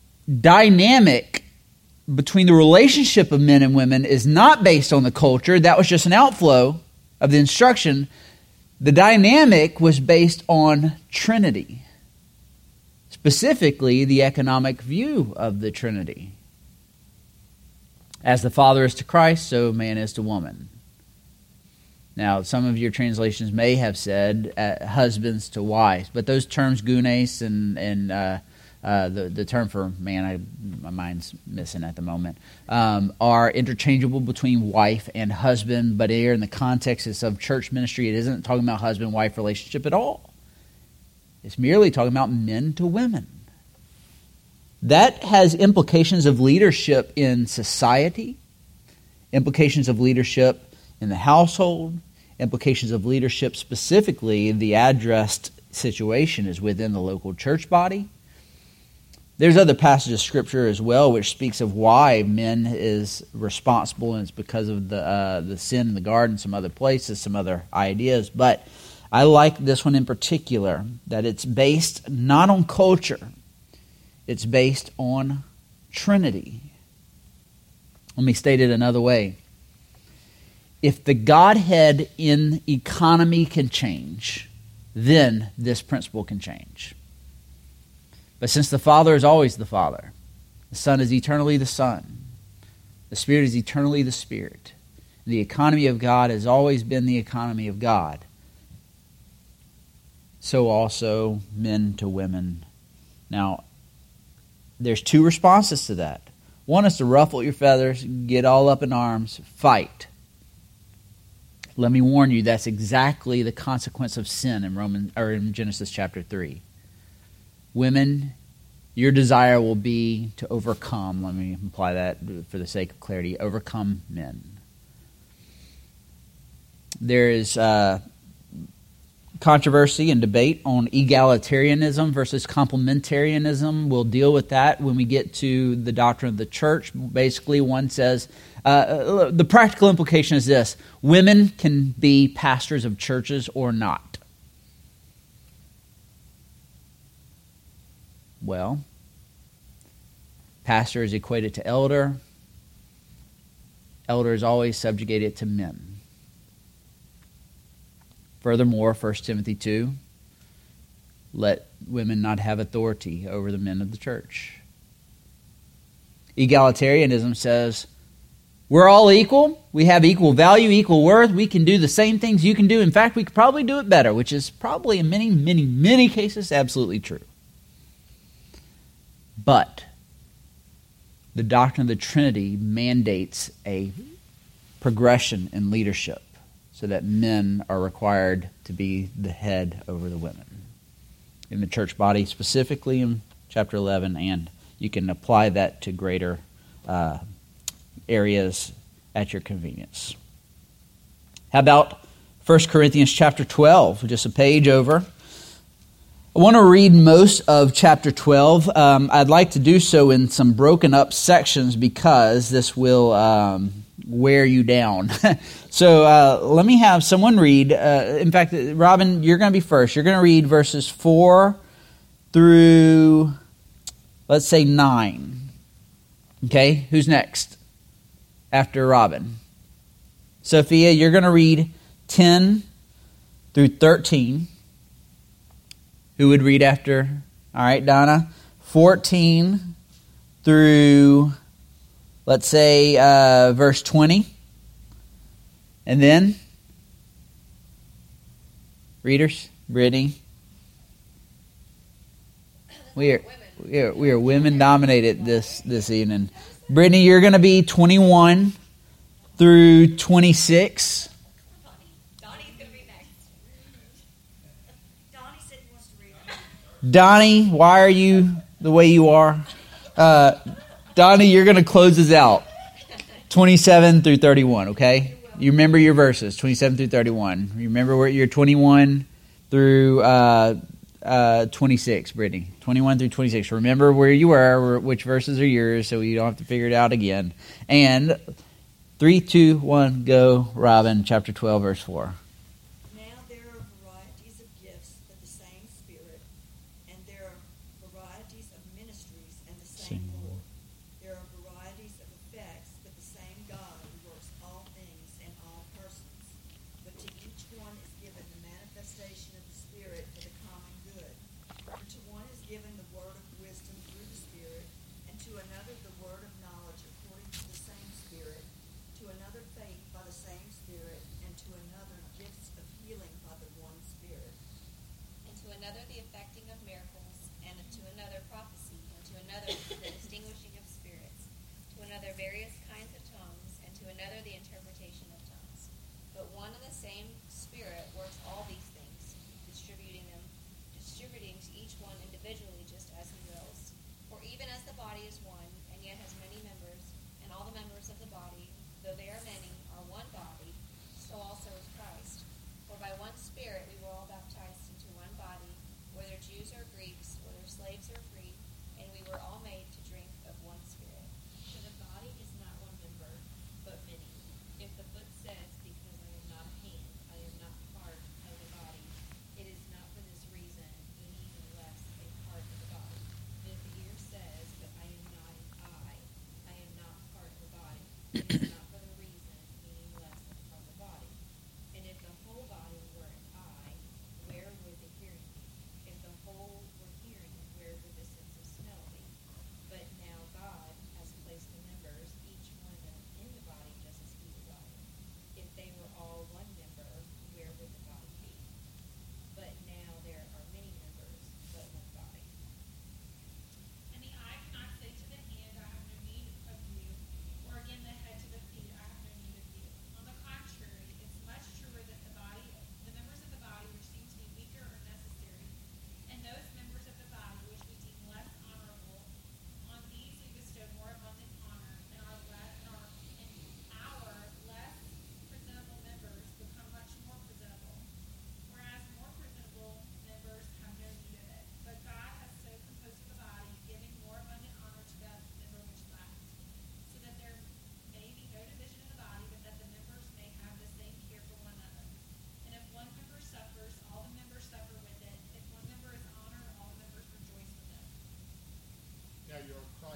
dynamic between the relationship of men and women is not based on the culture. That was just an outflow of the instruction. The dynamic was based on Trinity, specifically the economic view of the Trinity. As the Father is to Christ, so man is to woman. Now, some of your translations may have said uh, husbands to wives, but those terms, gunes and and uh, Uh, the, the term for man, I, my mind's missing at the moment, um, are interchangeable between wife and husband, but here in the context of church ministry, it isn't talking about husband-wife relationship at all. It's merely talking about men to women. That has implications of leadership in society, implications of leadership in the household, implications of leadership specifically. The addressed situation is within the local church body. There's other passages of Scripture as well which speaks of why men is responsible, and it's because of the uh, the sin in the garden, some other places, some other ideas. But I like this one in particular, that it's based not on culture, it's based on Trinity. Let me state it another way. If the Godhead in economy can change, then this principle can change. But since the Father is always the Father, the Son is eternally the Son, the Spirit is eternally the Spirit, the economy of God has always been the economy of God, so also men to women. Now, there's two responses to that. One is to ruffle your feathers, get all up in arms, fight. Let me warn you, that's exactly the consequence of sin in Roman or in Genesis chapter three. Women, your desire will be to overcome, let me imply that for the sake of clarity, overcome men. There is uh, controversy and debate on egalitarianism versus complementarianism. We'll deal with that when we get to the doctrine of the church. Basically, one says, uh, the practical implication is this: women can be pastors of churches or not. Well, pastor is equated to elder. Elder is always subjugated to men. Furthermore, First Timothy two, let women not have authority over the men of the church. Egalitarianism says, we're all equal, we have equal value, equal worth, we can do the same things you can do. In fact, we could probably do it better, which is probably in many, many, many cases absolutely true. But the doctrine of the Trinity mandates a progression in leadership, so that men are required to be the head over the women. In the church body, specifically in chapter eleven, and you can apply that to greater uh, areas at your convenience. How about First Corinthians chapter twelve, just a page over. I want to read most of chapter twelve. Um, I'd like to do so in some broken up sections because this will um, wear you down. So uh, let me have someone read. Uh, in fact, Robin, you're going to be first. You're going to read verses four through, let's say, nine. Okay, who's next after Robin? Sophia, you're going to read ten through thirteen. Who would read after? All right, Donna. fourteen through, let's say, uh, verse twenty. And then, readers, Brittany. We are, we are, we are women dominated this, this evening. Brittany, you're going to be twenty-one through twenty-six. Donnie's going to be next. Donnie said he wants to read. Donnie, why are you the way you are? Uh, Donnie, you're going to close us out. twenty-seven through thirty-one, okay? You remember your verses, twenty-seven through thirty-one. You remember where you're twenty-one through uh, uh, twenty-six, Brittany. twenty-one through twenty-six. Remember where you were, which verses are yours, so you don't have to figure it out again. And three, two, one, go, Robin, chapter twelve, verse four. Now there are varieties of gifts, but the same Spirit, and there are varieties of ministries, and the same Lord. There are varieties of effects, but the same God who works all things in all persons. But to each one is given the manifestation of the Spirit for the common good. For to one is given the word of wisdom through the Spirit, and to another the word of knowledge according to the same Spirit, to another faith by the same Spirit, and to another gifts of healing by the one Spirit. And to another the effecting of miracles, and to another prophecy, and to another the distinguishing of spirits, to another various kinds of tongues, and to another the interpretation of tongues. But one and the same Spirit works all these things, distributing them, distributing to each one individually just as he wills. For even as the body is one, and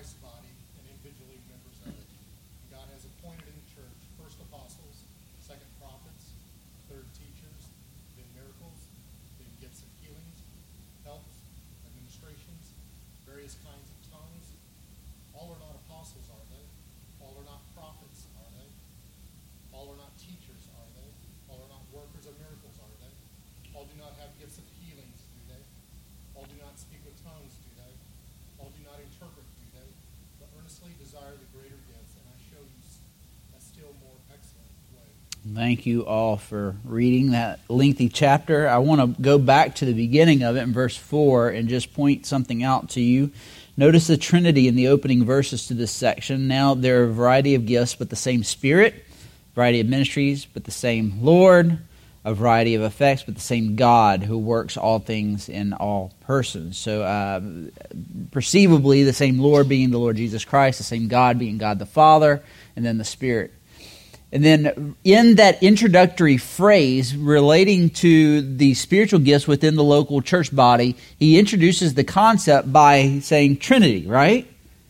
Christ's body and individually members of it. And God has appointed in the church first apostles, second prophets, third teachers, then miracles, then gifts of healings, helps, administrations, various kinds of tongues. All are not apostles, are they? All are not prophets, are they? All are not teachers, are they? All are not workers of miracles, are they? All do not have gifts of healings, do they? All do not speak with tongues, do they? All do not interpret, do they? But earnestly desire the greater gifts, and I show you a still more excellent way. Thank you all for reading that lengthy chapter. I want to go back to the beginning of it in verse four and just point something out to you. Notice the Trinity in the opening verses to this section. Now there are a variety of gifts, but the same Spirit, variety of ministries, but the same Lord, a variety of effects, but the same God who works all things in all persons. So uh, perceivably, the same Lord being the Lord Jesus Christ, the same God being God the Father, and then the Spirit. And then in that introductory phrase relating to the spiritual gifts within the local church body, he introduces the concept by saying Trinity, right?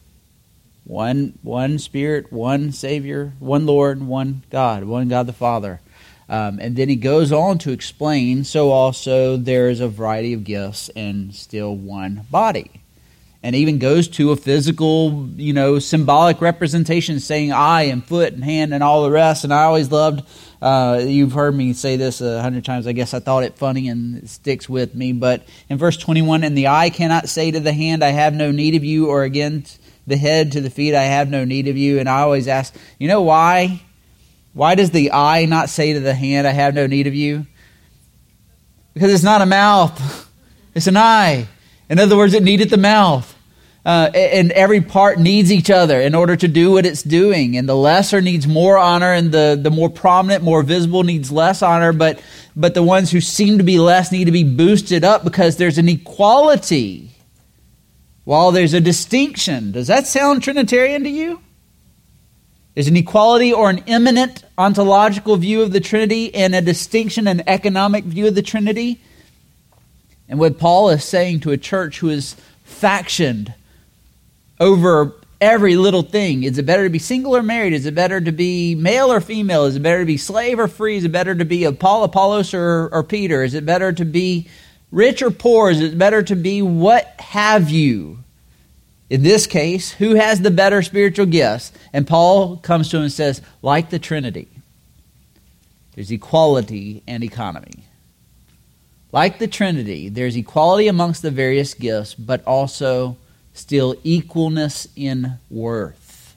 One, one Spirit, one Savior, one Lord, one God, one God the Father. Um, and then he goes on to explain, so also there is a variety of gifts and still one body. And even goes to a physical, you know, symbolic representation, saying eye and foot and hand and all the rest. And I always loved, uh, you've heard me say this a hundred times, I guess I thought it funny and it sticks with me. But in verse twenty-one, and the eye cannot say to the hand, I have no need of you, or again, the head to the feet, I have no need of you. And I always ask, you know why? Why does the eye not say to the hand, I have no need of you? Because it's not a mouth. It's an eye. In other words, it needed the mouth. Uh, and every part needs each other in order to do what it's doing. And the lesser needs more honor, and the, the more prominent, more visible needs less honor. But, but the ones who seem to be less need to be boosted up because there's an equality while there's a distinction. Does that sound Trinitarian to you? There's an equality or an immanent ontological view of the Trinity and a distinction, an economic view of the Trinity. And what Paul is saying to a church who is factioned over every little thing. Is it better to be single or married? Is it better to be male or female? Is it better to be slave or free? Is it better to be Paul, Apollos, or, or Peter? Is it better to be rich or poor? Is it better to be what have you? In this case, who has the better spiritual gifts? And Paul comes to him and says, like the Trinity, there's equality and economy. Like the Trinity, there's equality amongst the various gifts, but also still equalness in worth.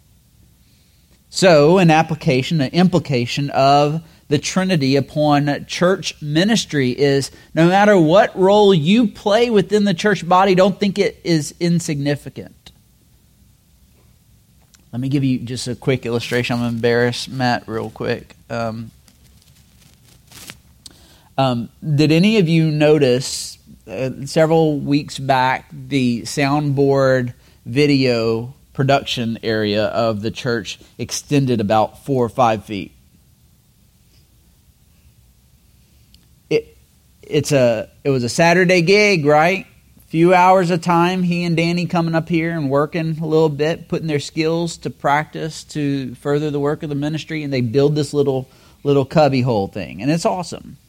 So, an application, an implication of the Trinity upon church ministry is no matter what role you play within the church body, don't think it is insignificant. Let me give you just a quick illustration. I'm going to embarrass Matt real quick. Um, um, did any of you notice uh, several weeks back the soundboard video production area of the church extended about four or five feet? It it's a it was a Saturday gig, right? Few hours of time, he and Danny coming up here and working a little bit, putting their skills to practice to further the work of the ministry, and they build this little little cubby hole thing, and it's awesome.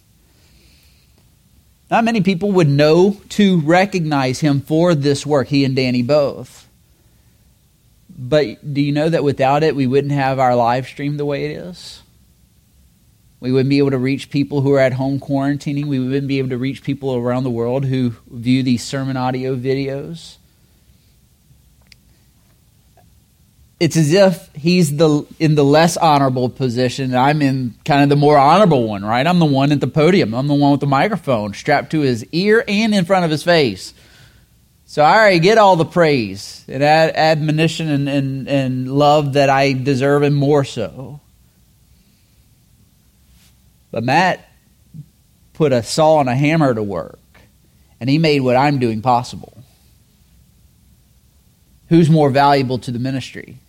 Not many people would know to recognize him for this work, he and Danny both. But do you know that without it, we wouldn't have our live stream the way it is? We wouldn't be able to reach people who are at home quarantining. We wouldn't be able to reach people around the world who view these sermon audio videos. It's as if he's the in the less honorable position, and I'm in kind of the more honorable one, right? I'm the one at the podium. I'm the one with the microphone strapped to his ear and in front of his face. So I already get all the praise and ad- admonition and, and, and love that I deserve, and more so. But Matt put a saw and a hammer to work, and he made what I'm doing possible. Who's more valuable to the ministry?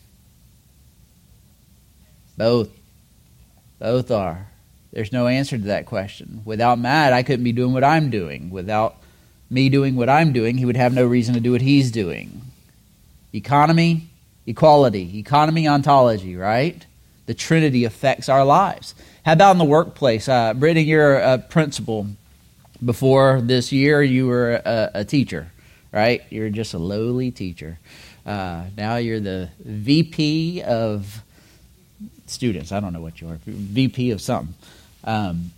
Both. Both are. There's no answer to that question. Without Matt, I couldn't be doing what I'm doing. Without me doing what I'm doing, he would have no reason to do what he's doing. Economy, equality, economy, ontology, right? The Trinity affects our lives. How about in the workplace? Uh, Brittany, you're a principal. Before this year, you were a, a teacher, right? You're just a lowly teacher. Uh, now you're the V P of students. I don't know what you are. V P of something. Um,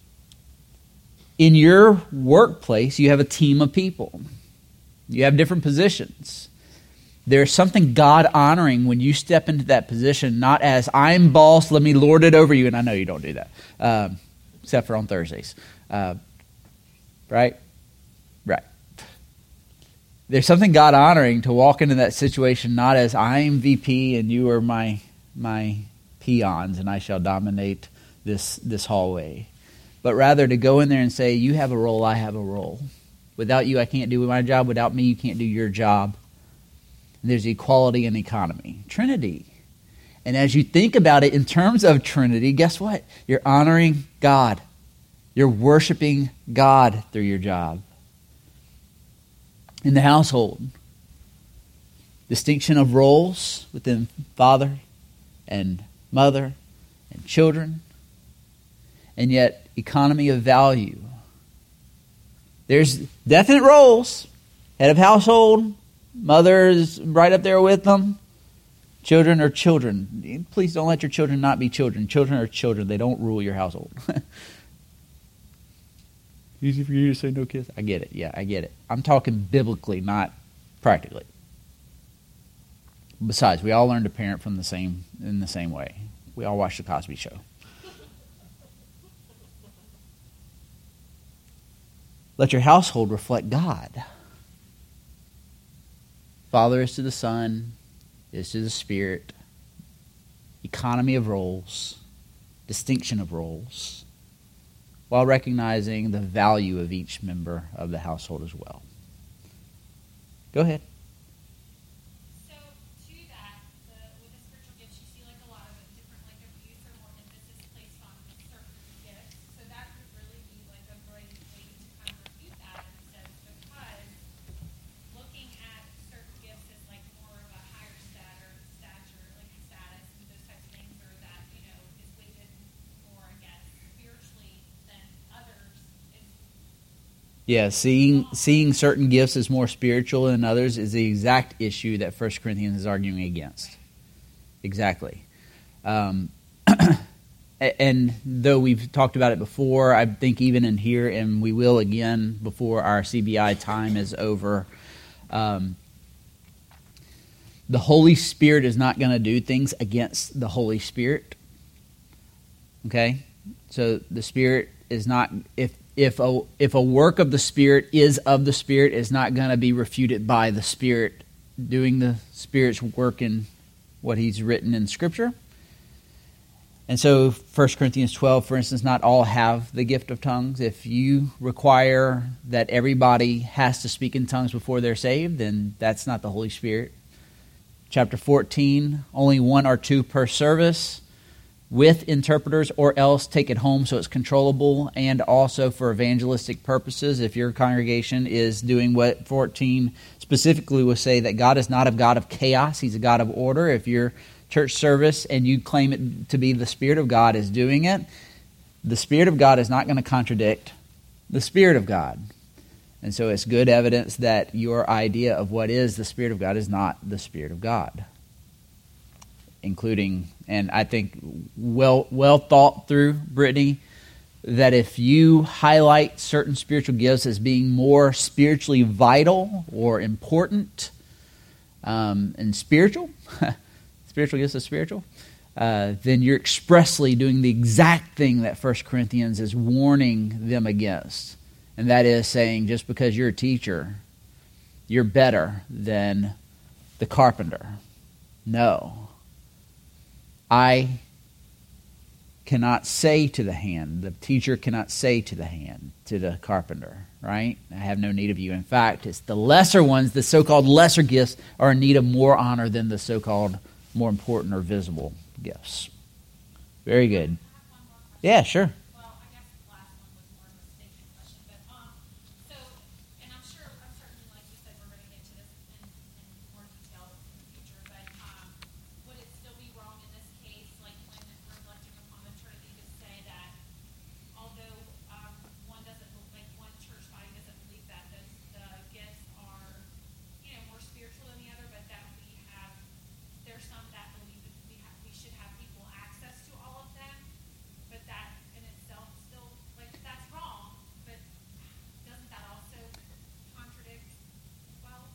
in your workplace, you have a team of people. You have different positions. There's something God-honoring when you step into that position, not as, I'm boss, let me lord it over you. And I know you don't do that, um, except for on Thursdays. Uh, right? Right. There's something God-honoring to walk into that situation, not as, I'm V P and you are my my peons and I shall dominate this this hallway. But rather to go in there and say, you have a role, I have a role. Without you, I can't do my job. Without me, you can't do your job. And there's equality in economy. Trinity. And as you think about it in terms of Trinity, guess what? You're honoring God. You're worshiping God through your job. In the household, distinction of roles within father and mother and children, and yet economy of value. There's definite roles. Head of household, mother is right up there with them. Children are children. Please don't let your children not be children. Children are children. They don't rule your household. Easy for you to say no kids. I get it. Yeah, I get it. I'm talking biblically, not practically. Besides, we all learn to parent from the same in the same way. We all watch the Cosby Show. Let your household reflect God. Father is to the Son, is to the Spirit. Economy of roles, distinction of roles, while recognizing the value of each member of the household as well. Go ahead. So to that, the, with the spiritual gifts, you see like a lot of different like abuse or more emphasis placed on certain gifts. So that could really be like a great way to kind of refute that in a sense, because looking at certain gifts as like more of a higher stature, stature, like status, and those types of things, or that you know is weighted more, I guess, spiritually than others. Is Yeah, seeing seeing certain gifts as more spiritual than others is the exact issue that First Corinthians is arguing against. Exactly. Um, and though we've talked about it before, I think even in here, and we will again before our C B I time is over, um, the Holy Spirit is not going to do things against the Holy Spirit. Okay? So the Spirit is not... if If a if a work of the Spirit is of the Spirit, is not going to be refuted by the Spirit doing the Spirit's work in what He's written in Scripture. And so First Corinthians twelve, for instance, not all have the gift of tongues. If you require that everybody has to speak in tongues before they're saved, then that's not the Holy Spirit. Chapter fourteen, only one or two per service, with interpreters, or else take it home so it's controllable, and also for evangelistic purposes. If your congregation is doing what fourteen specifically will say, that God is not a God of chaos, He's a God of order. If your church service and you claim it to be the Spirit of God is doing it, the Spirit of God is not going to contradict the Spirit of God. And so it's good evidence that your idea of what is the Spirit of God is not the Spirit of God. Including, and I think well well thought through, Brittany, that if you highlight certain spiritual gifts as being more spiritually vital or important um, and spiritual, spiritual gifts is spiritual, uh, then you're expressly doing the exact thing that First Corinthians is warning them against. And that is saying, just because you're a teacher, you're better than the carpenter. No. I cannot say to the hand, the teacher cannot say to the hand, to the carpenter, right? I have no need of you. In fact, it's the lesser ones, the so-called lesser gifts, are in need of more honor than the so-called more important or visible gifts. Very good. Yeah, sure. Well, I guess the last one was more of a statement question, but um, so, and I'm sure, I'm certainly, like you said, we're going to get to this in, in more detail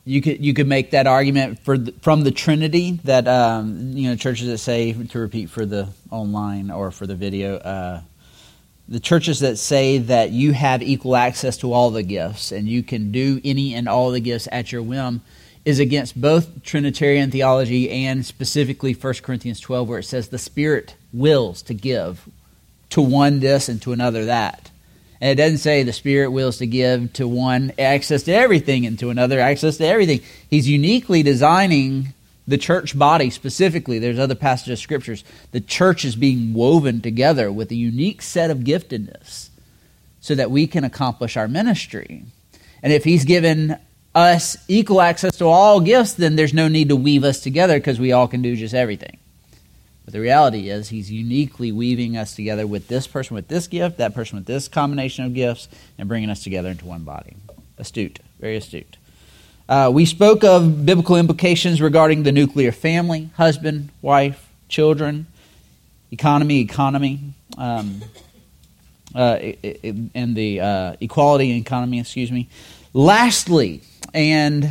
You could you could make that argument for the, from the Trinity that um, you know churches that say, to repeat for the online or for the video, uh, the churches that say that you have equal access to all the gifts and you can do any and all the gifts at your whim is against both Trinitarian theology and specifically First Corinthians twelve, where it says the Spirit wills to give to one this and to another that. And it doesn't say the Spirit wills to give to one access to everything and to another access to everything. He's uniquely designing the church body specifically. There's other passages of scriptures. The church is being woven together with a unique set of giftedness so that we can accomplish our ministry. And if he's given us equal access to all gifts, then there's no need to weave us together because we all can do just everything. But the reality is he's uniquely weaving us together with this person with this gift, that person with this combination of gifts, and bringing us together into one body. Astute, very astute. Uh, we spoke of biblical implications regarding the nuclear family, husband, wife, children, economy, economy, um, uh, and the uh, equality and economy, excuse me. Lastly, and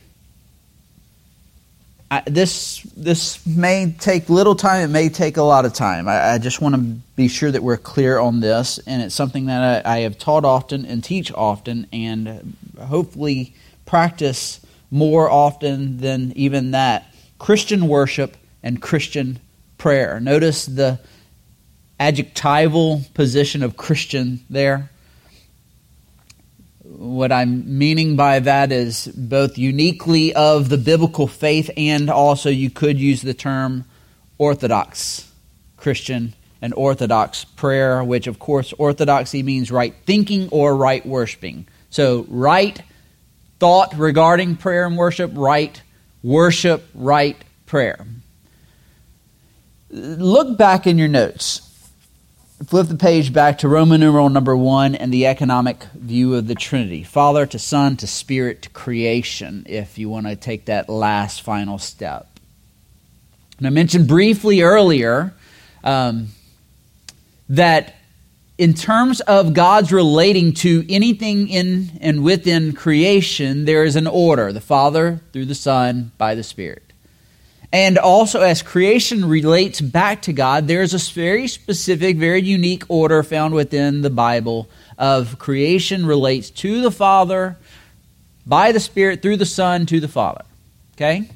I, this this may take little time, it may take a lot of time. I, I just want to be sure that we're clear on this, and it's something that I, I have taught often and teach often, and hopefully practice more often than even that. Christian worship and Christian prayer. Notice the adjectival position of Christian there. What I'm meaning by that is both uniquely of the biblical faith, and also you could use the term Orthodox Christian and Orthodox prayer, which of course orthodoxy means right thinking or right worshiping. So right thought regarding prayer and worship, right worship, right prayer. Look back in your notes. Flip the page back to Roman numeral number one and the economic view of the Trinity. Father to Son to Spirit to creation, if you want to take that last final step. And I mentioned briefly earlier um, that in terms of God's relating to anything in and within creation, there is an order. The Father through the Son by the Spirit. And also, as creation relates back to God, there's a very specific, very unique order found within the Bible of creation relates to the Father, by the Spirit, through the Son, to the Father. Okay?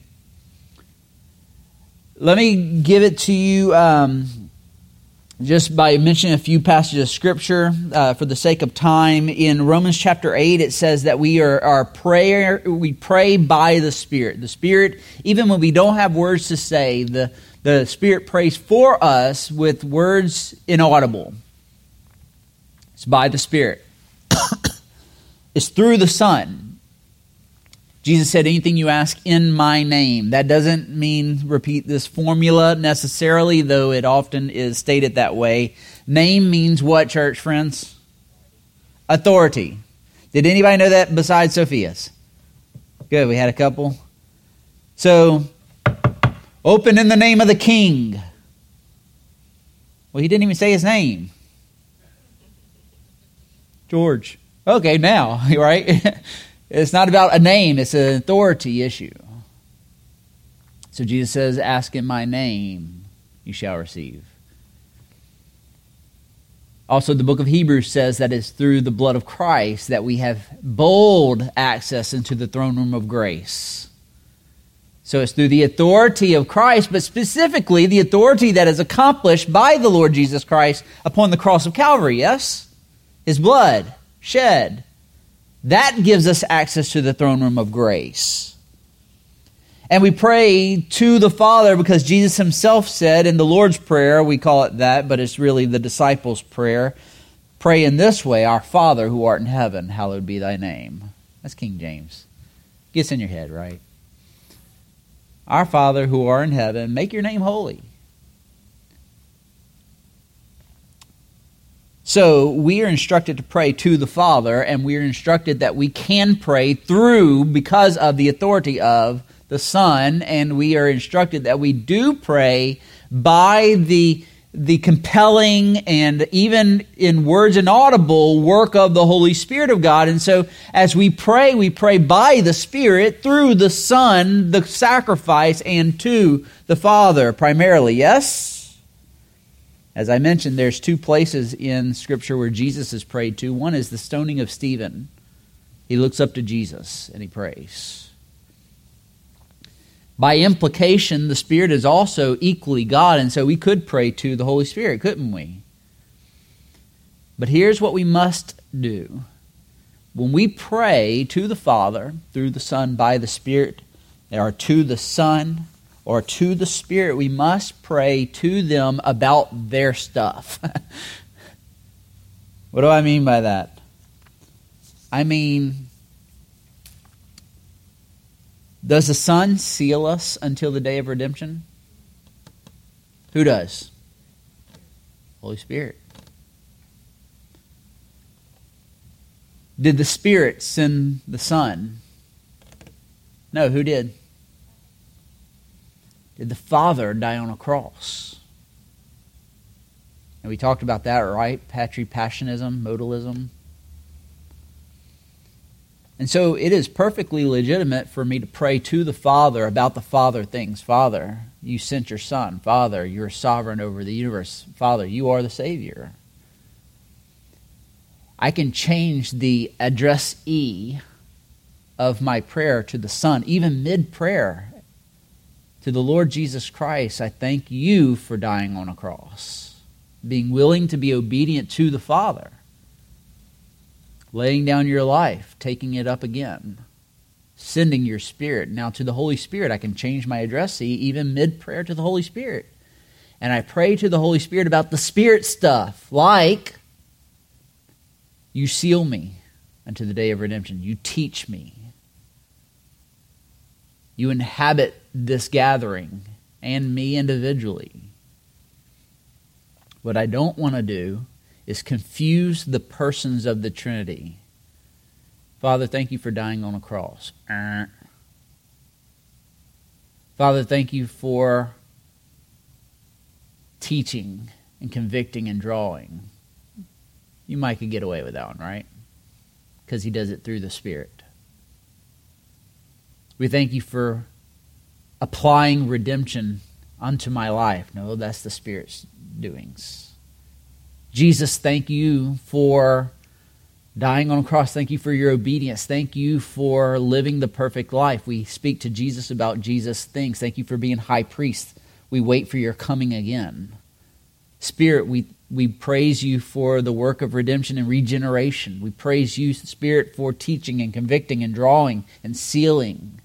Let me give it to you um, just by mentioning a few passages of Scripture uh, for the sake of time. In Romans chapter eight, it says that we are our prayer. We pray by the Spirit. The Spirit, even when we don't have words to say, the the Spirit prays for us with words inaudible. It's by the Spirit. It's through the Son. Jesus said, anything you ask in my name. That doesn't mean repeat this formula necessarily, though it often is stated that way. Name means what, church friends? Authority. Did anybody know that besides Sophia's? Good, we had a couple. So, open in the name of the King. Well, he didn't even say his name. George. Okay, now, right? It's not about a name, it's an authority issue. So Jesus says, ask in my name, you shall receive. Also, the book of Hebrews says that it's through the blood of Christ that we have bold access into the throne room of grace. So it's through the authority of Christ, but specifically the authority that is accomplished by the Lord Jesus Christ upon the cross of Calvary, yes? His blood shed. That gives us access to the throne room of grace. And we pray to the Father because Jesus himself said in the Lord's Prayer, we call it that, but it's really the disciples' prayer, pray in this way, our Father who art in heaven, hallowed be thy name. That's King James. Gets in your head, right? Our Father who art in heaven, make your name holy. So we are instructed to pray to the Father, and we are instructed that we can pray through because of the authority of the Son, and we are instructed that we do pray by the the compelling and even in words inaudible work of the Holy Spirit of God. And so as we pray, we pray by the Spirit, through the Son, the sacrifice, and to the Father primarily. Yes? As I mentioned, there's two places in Scripture where Jesus is prayed to. One is the stoning of Stephen. He looks up to Jesus and he prays. By implication, the Spirit is also equally God, and so we could pray to the Holy Spirit, couldn't we? But here's what we must do. When we pray to the Father, through the Son, by the Spirit, or to the Son, or to the Spirit, we must pray to them about their stuff. What do I mean by that? I mean, does the Son seal us until the day of redemption? Who does? Holy Spirit. Did the Spirit send the Son? No, who did? Did the Father die on a cross? And we talked about that, right? Patripassionism, modalism. And so it is perfectly legitimate for me to pray to the Father about the Father things. Father, you sent your Son. Father, you're sovereign over the universe. Father, you are the Savior. I can change the addressee of my prayer to the Son, even mid-prayer. To the Lord Jesus Christ, I thank you for dying on a cross, being willing to be obedient to the Father. Laying down your life, taking it up again, sending your Spirit. Now to the Holy Spirit, I can change my addressee even mid-prayer to the Holy Spirit. And I pray to the Holy Spirit about the Spirit stuff, like, you seal me unto the day of redemption. You teach me. You inhabit this gathering and me individually. What I don't want to do is confuse the persons of the Trinity. Father, thank you for dying on a cross. Uh. Father, thank you for teaching and convicting and drawing. You might could get away with that one, right? Because he does it through the Spirit. We thank you for applying redemption unto my life. No, that's the Spirit's doings. Jesus, thank you for dying on a cross. Thank you for your obedience. Thank you for living the perfect life. We speak to Jesus about Jesus' things. Thank you for being high priest. We wait for your coming again. Spirit, we, we praise you for the work of redemption and regeneration. We praise you, Spirit, for teaching and convicting and drawing and sealing.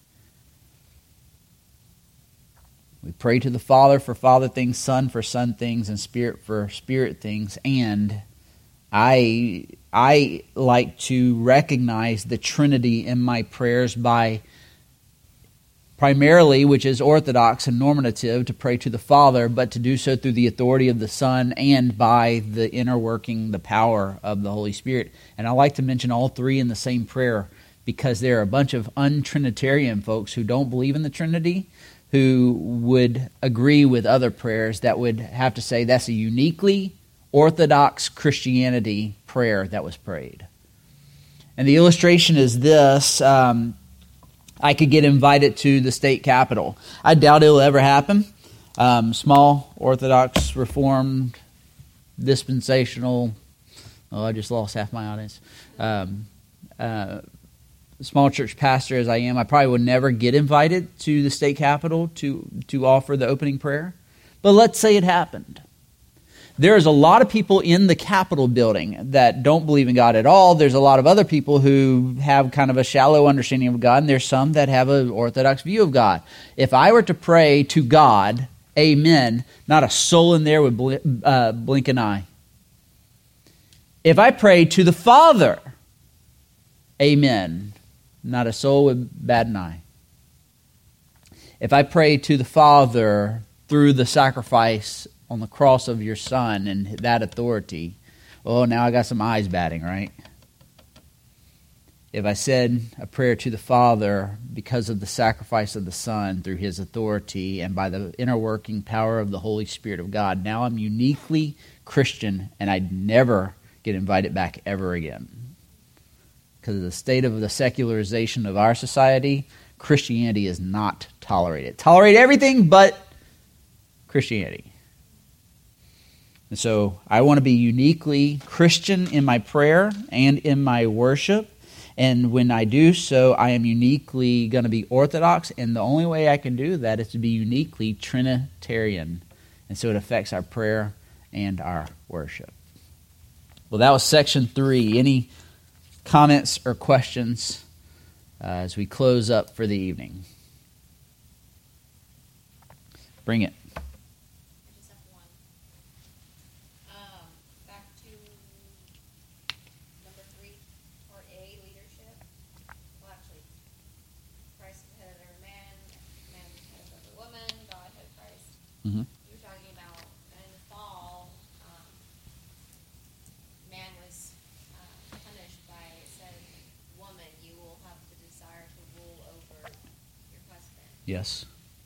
We pray to the Father for Father things, Son for Son things, and Spirit for Spirit things. And I I like to recognize the Trinity in my prayers by primarily, which is orthodox and normative, to pray to the Father, but to do so through the authority of the Son and by the inner working, the power of the Holy Spirit. And I like to mention all three in the same prayer because there are a bunch of un-Trinitarian folks who don't believe in the Trinity, who would agree with other prayers that would have to say that's a uniquely Orthodox Christianity prayer that was prayed. And the illustration is this. Um, I could get invited to the state capitol. I doubt it'll ever happen. Um, small, Orthodox, Reformed, dispensational. Oh, I just lost half my audience. Um, uh, small church pastor as I am, I probably would never get invited to the state capitol to, to offer the opening prayer. But let's say it happened. There's a lot of people in the Capitol building that don't believe in God at all. There's a lot of other people who have kind of a shallow understanding of God, and there's some that have an orthodox view of God. If I were to pray to God, amen, not a soul in there would blink, uh, blink an eye. If I pray to the Father, amen, not a soul would bat an eye. If I pray to the Father through the sacrifice on the cross of your Son and that authority, oh, now I got some eyes batting, right? if I said a prayer to the Father because of the sacrifice of the Son through his authority and by the inner working power of the Holy Spirit of God, now I'm uniquely Christian and I'd never get invited back ever again. Because of the state of the secularization of our society, Christianity is not tolerated. Tolerate everything but Christianity. And so I want to be uniquely Christian in my prayer and in my worship. And when I do so, I am uniquely going to be Orthodox. And the only way I can do that is to be uniquely Trinitarian. And so it affects our prayer and our worship. Well, that was section three. Any comments or questions uh, as we close up for the evening? Bring it. I just have one. Um, back to number three, part A, leadership. Well, actually, Christ is the head of every man, man is the head of every woman, God head of Christ. Mm-hmm. You were talking about in the fall, um, man was uh, punished by, it said, woman, you will have the desire to rule over your husband. Yes.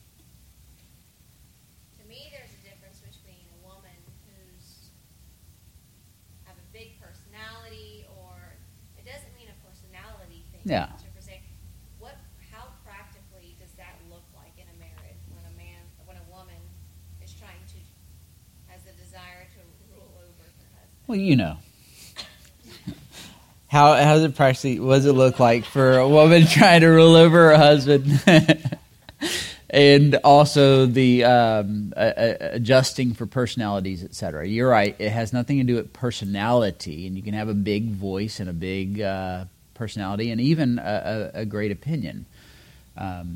To me, there's a difference between a woman who's have a big personality, or it doesn't mean a personality thing. Yeah. Per se. What? How practically does that look like in a marriage when a man, when a woman is trying to has the desire to rule over her husband? Well, you know. How how does it practically, what does it look like for a woman trying to rule over her husband? And also the um, uh, adjusting for personalities, et cetera. You're right. It has nothing to do with personality, and you can have a big voice and a big uh, personality, and even a, a, a great opinion. Um,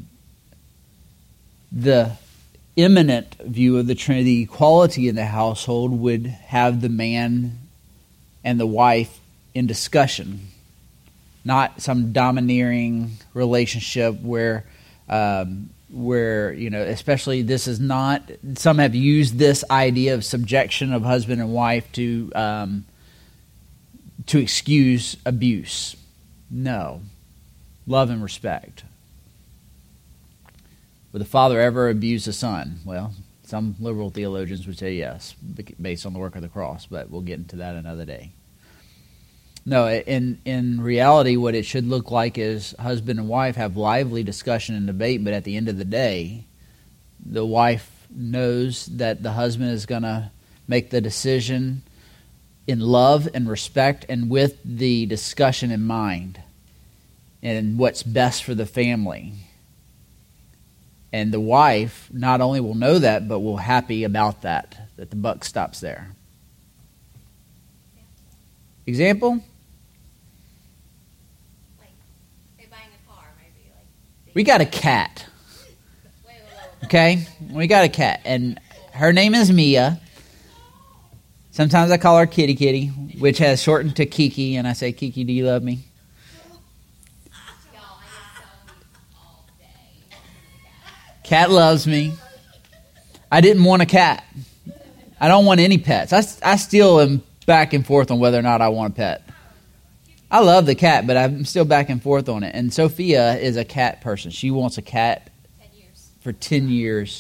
the imminent view of the Trinity equality in the household would have the man and the wife in discussion, not some domineering relationship where. Um, where, you know, especially this is not, some have used this idea of subjection of husband and wife to um, to excuse abuse. No. Love and respect. Would the father ever abuse the son? Well, some liberal theologians would say yes, based on the work of the cross, but we'll get into that another day. No, in in reality, what it should look like is husband and wife have lively discussion and debate, but at the end of the day, the wife knows that the husband is going to make the decision in love and respect and with the discussion in mind and what's best for the family. And the wife not only will know that, but will happy about that, that the buck stops there. Example? We got a cat, okay? We got a cat, and her name is Mia. Sometimes I call her Kitty Kitty, which has shortened to Kiki, and I say, Kiki, do you love me? Cat loves me. I didn't want a cat. I don't want any pets. I, I still am back and forth on whether or not I want a pet. I love the cat, but I'm still back and forth on it. And Sophia is a cat person. She wants a cat ten years. For ten years.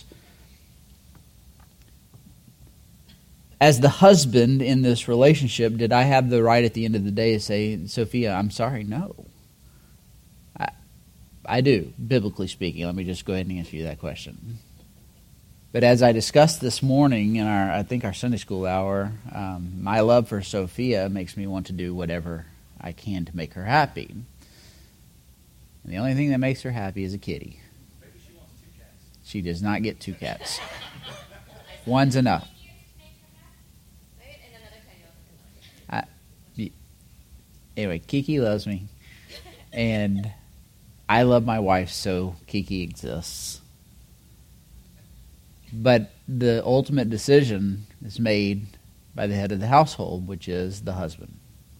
As the husband in this relationship, did I have the right at the end of the day to say, Sophia, I'm sorry? No. I, I do, biblically speaking. Let me just go ahead and answer you that question. But as I discussed this morning in our, I think our Sunday school hour, um, my love for Sophia makes me want to do whatever I can to make her happy. And the only thing that makes her happy is a kitty. Maybe she wants two cats. She does not get two cats. One's enough. I, anyway, Kiki loves me. And I love my wife, so Kiki exists. But the ultimate decision is made by the head of the household, which is the husband.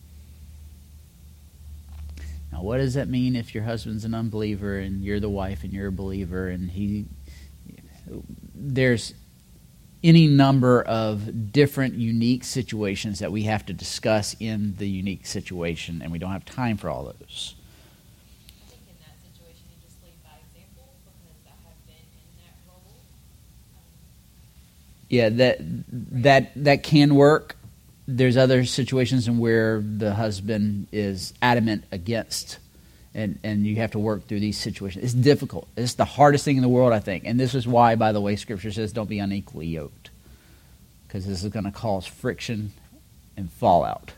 Now, what does that mean if your husband's an unbeliever and you're the wife and you're a believer and he... There's any number of different unique situations that we have to discuss in the unique situation, and we don't have time for all those. Yeah, that that that can work. There's other situations in where the husband is adamant against, and, and you have to work through these situations. It's difficult. It's the hardest thing in the world, I think. And this is why, by the way, Scripture says don't be unequally yoked, because this is going to cause friction and fallout.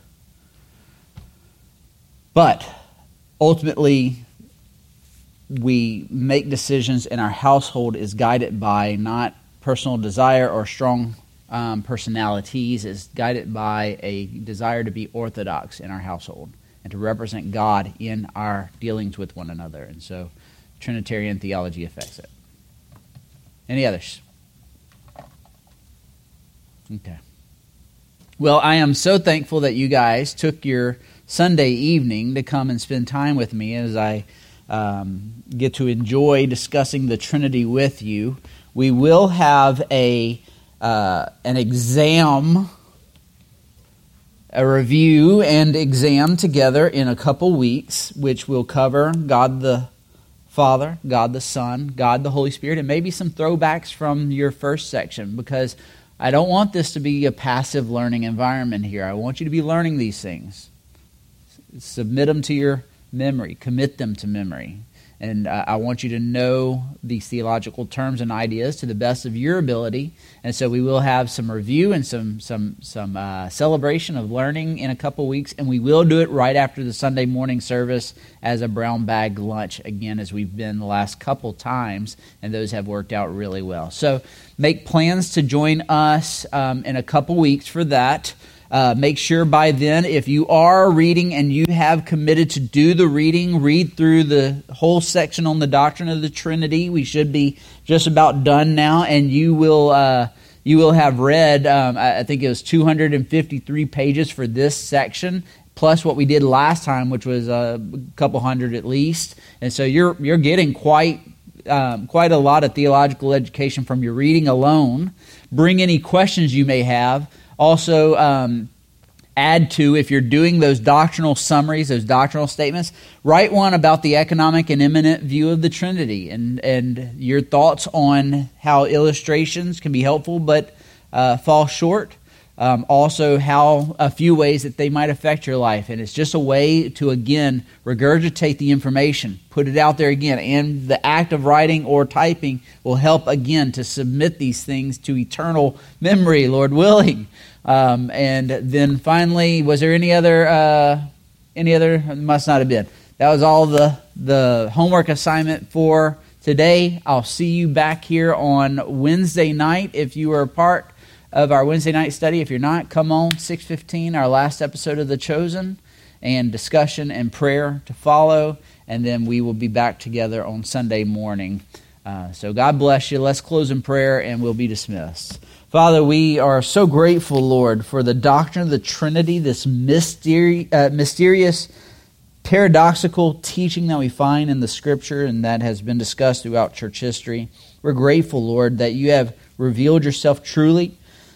But ultimately, we make decisions, and our household is guided by not personal desire or strong um, personalities. It's guided by a desire to be orthodox in our household and to represent God in our dealings with one another. And so Trinitarian theology affects it. Any others? Okay. Well, I am so thankful that you guys took your Sunday evening to come and spend time with me as I um, get to enjoy discussing the Trinity with you. We will have a uh, an exam, a review and exam together in a couple weeks, which will cover God the Father, God the Son, God the Holy Spirit, and maybe some throwbacks from your first section, because I don't want this to be a passive learning environment here. I want you to be learning these things. Submit them to your memory. Commit them to memory. And uh, I want you to know these theological terms and ideas to the best of your ability. And so we will have some review and some some some uh, celebration of learning in a couple weeks. And we will do it right after the Sunday morning service as a brown bag lunch, again, as we've been the last couple times. And those have worked out really well. So make plans to join us um, in a couple weeks for that. Uh, make sure by then, if you are reading and you have committed to do the reading, read through the whole section on the doctrine of the Trinity. We should be just about done now, and you will uh, you will have read, um, I think it was two hundred fifty-three pages for this section, plus what we did last time, which was a couple hundred at least. And so you're you're getting quite um, quite a lot of theological education from your reading alone. Bring any questions you may have. Also, um, add to, if you're doing those doctrinal summaries, those doctrinal statements, write one about the economic and immanent view of the Trinity, and, and your thoughts on how illustrations can be helpful but uh, fall short. Um, also, how a few ways that they might affect your life. And it's just a way to, again, regurgitate the information, put it out there again. And the act of writing or typing will help, again, to submit these things to eternal memory, Lord willing. Um, and then finally, was there any other, uh, any other, must not have been. That was all the, the homework assignment for today. I'll see you back here on Wednesday night if you are a part of our Wednesday night study. If you're not, come on, six fifteen, our last episode of The Chosen, and discussion and prayer to follow. And then we will be back together on Sunday morning. Uh, so God bless you. Let's close in prayer and we'll be dismissed. Father, we are so grateful, Lord, for the doctrine of the Trinity, this mysteri- uh, mysterious, paradoxical teaching that we find in the Scripture and that has been discussed throughout church history. We're grateful, Lord, that you have revealed yourself truly,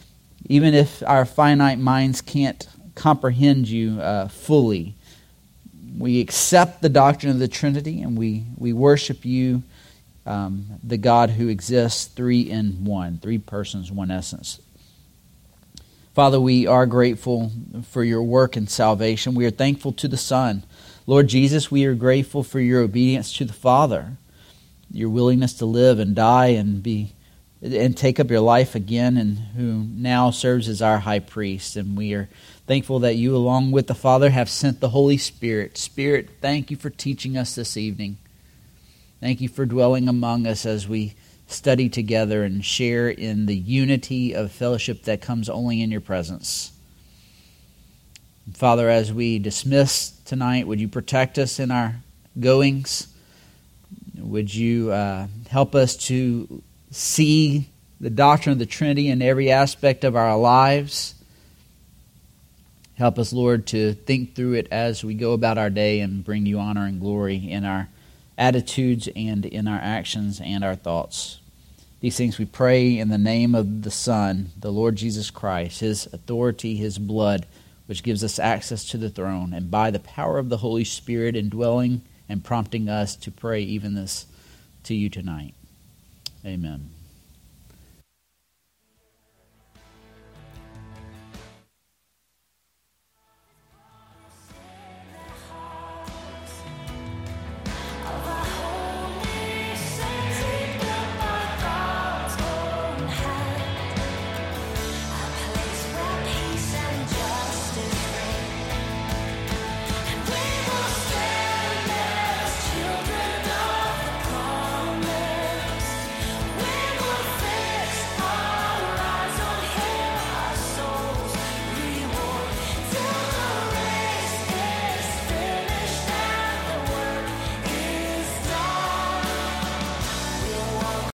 even if our finite minds can't comprehend you uh, fully. We accept the doctrine of the Trinity and we, we worship you, Um, the God who exists three in one, three persons, one essence. Father, we are grateful for your work in salvation. We are thankful to the Son. Lord Jesus, we are grateful for your obedience to the Father, your willingness to live and die and be and take up your life again, and who now serves as our high priest. And we are thankful that you, along with the Father, have sent the Holy Spirit. Spirit, thank you for teaching us this evening. Thank you for dwelling among us as we study together and share in the unity of fellowship that comes only in your presence. Father, as we dismiss tonight, would you protect us in our goings? Would you uh, help us to see the doctrine of the Trinity in every aspect of our lives? Help us, Lord, to think through it as we go about our day and bring you honor and glory in our attitudes and in our actions and our thoughts. These things we pray in the name of the Son, the Lord Jesus Christ, his authority, his blood, which gives us access to the throne, and by the power of the Holy Spirit indwelling and prompting us to pray even this to you tonight. Amen.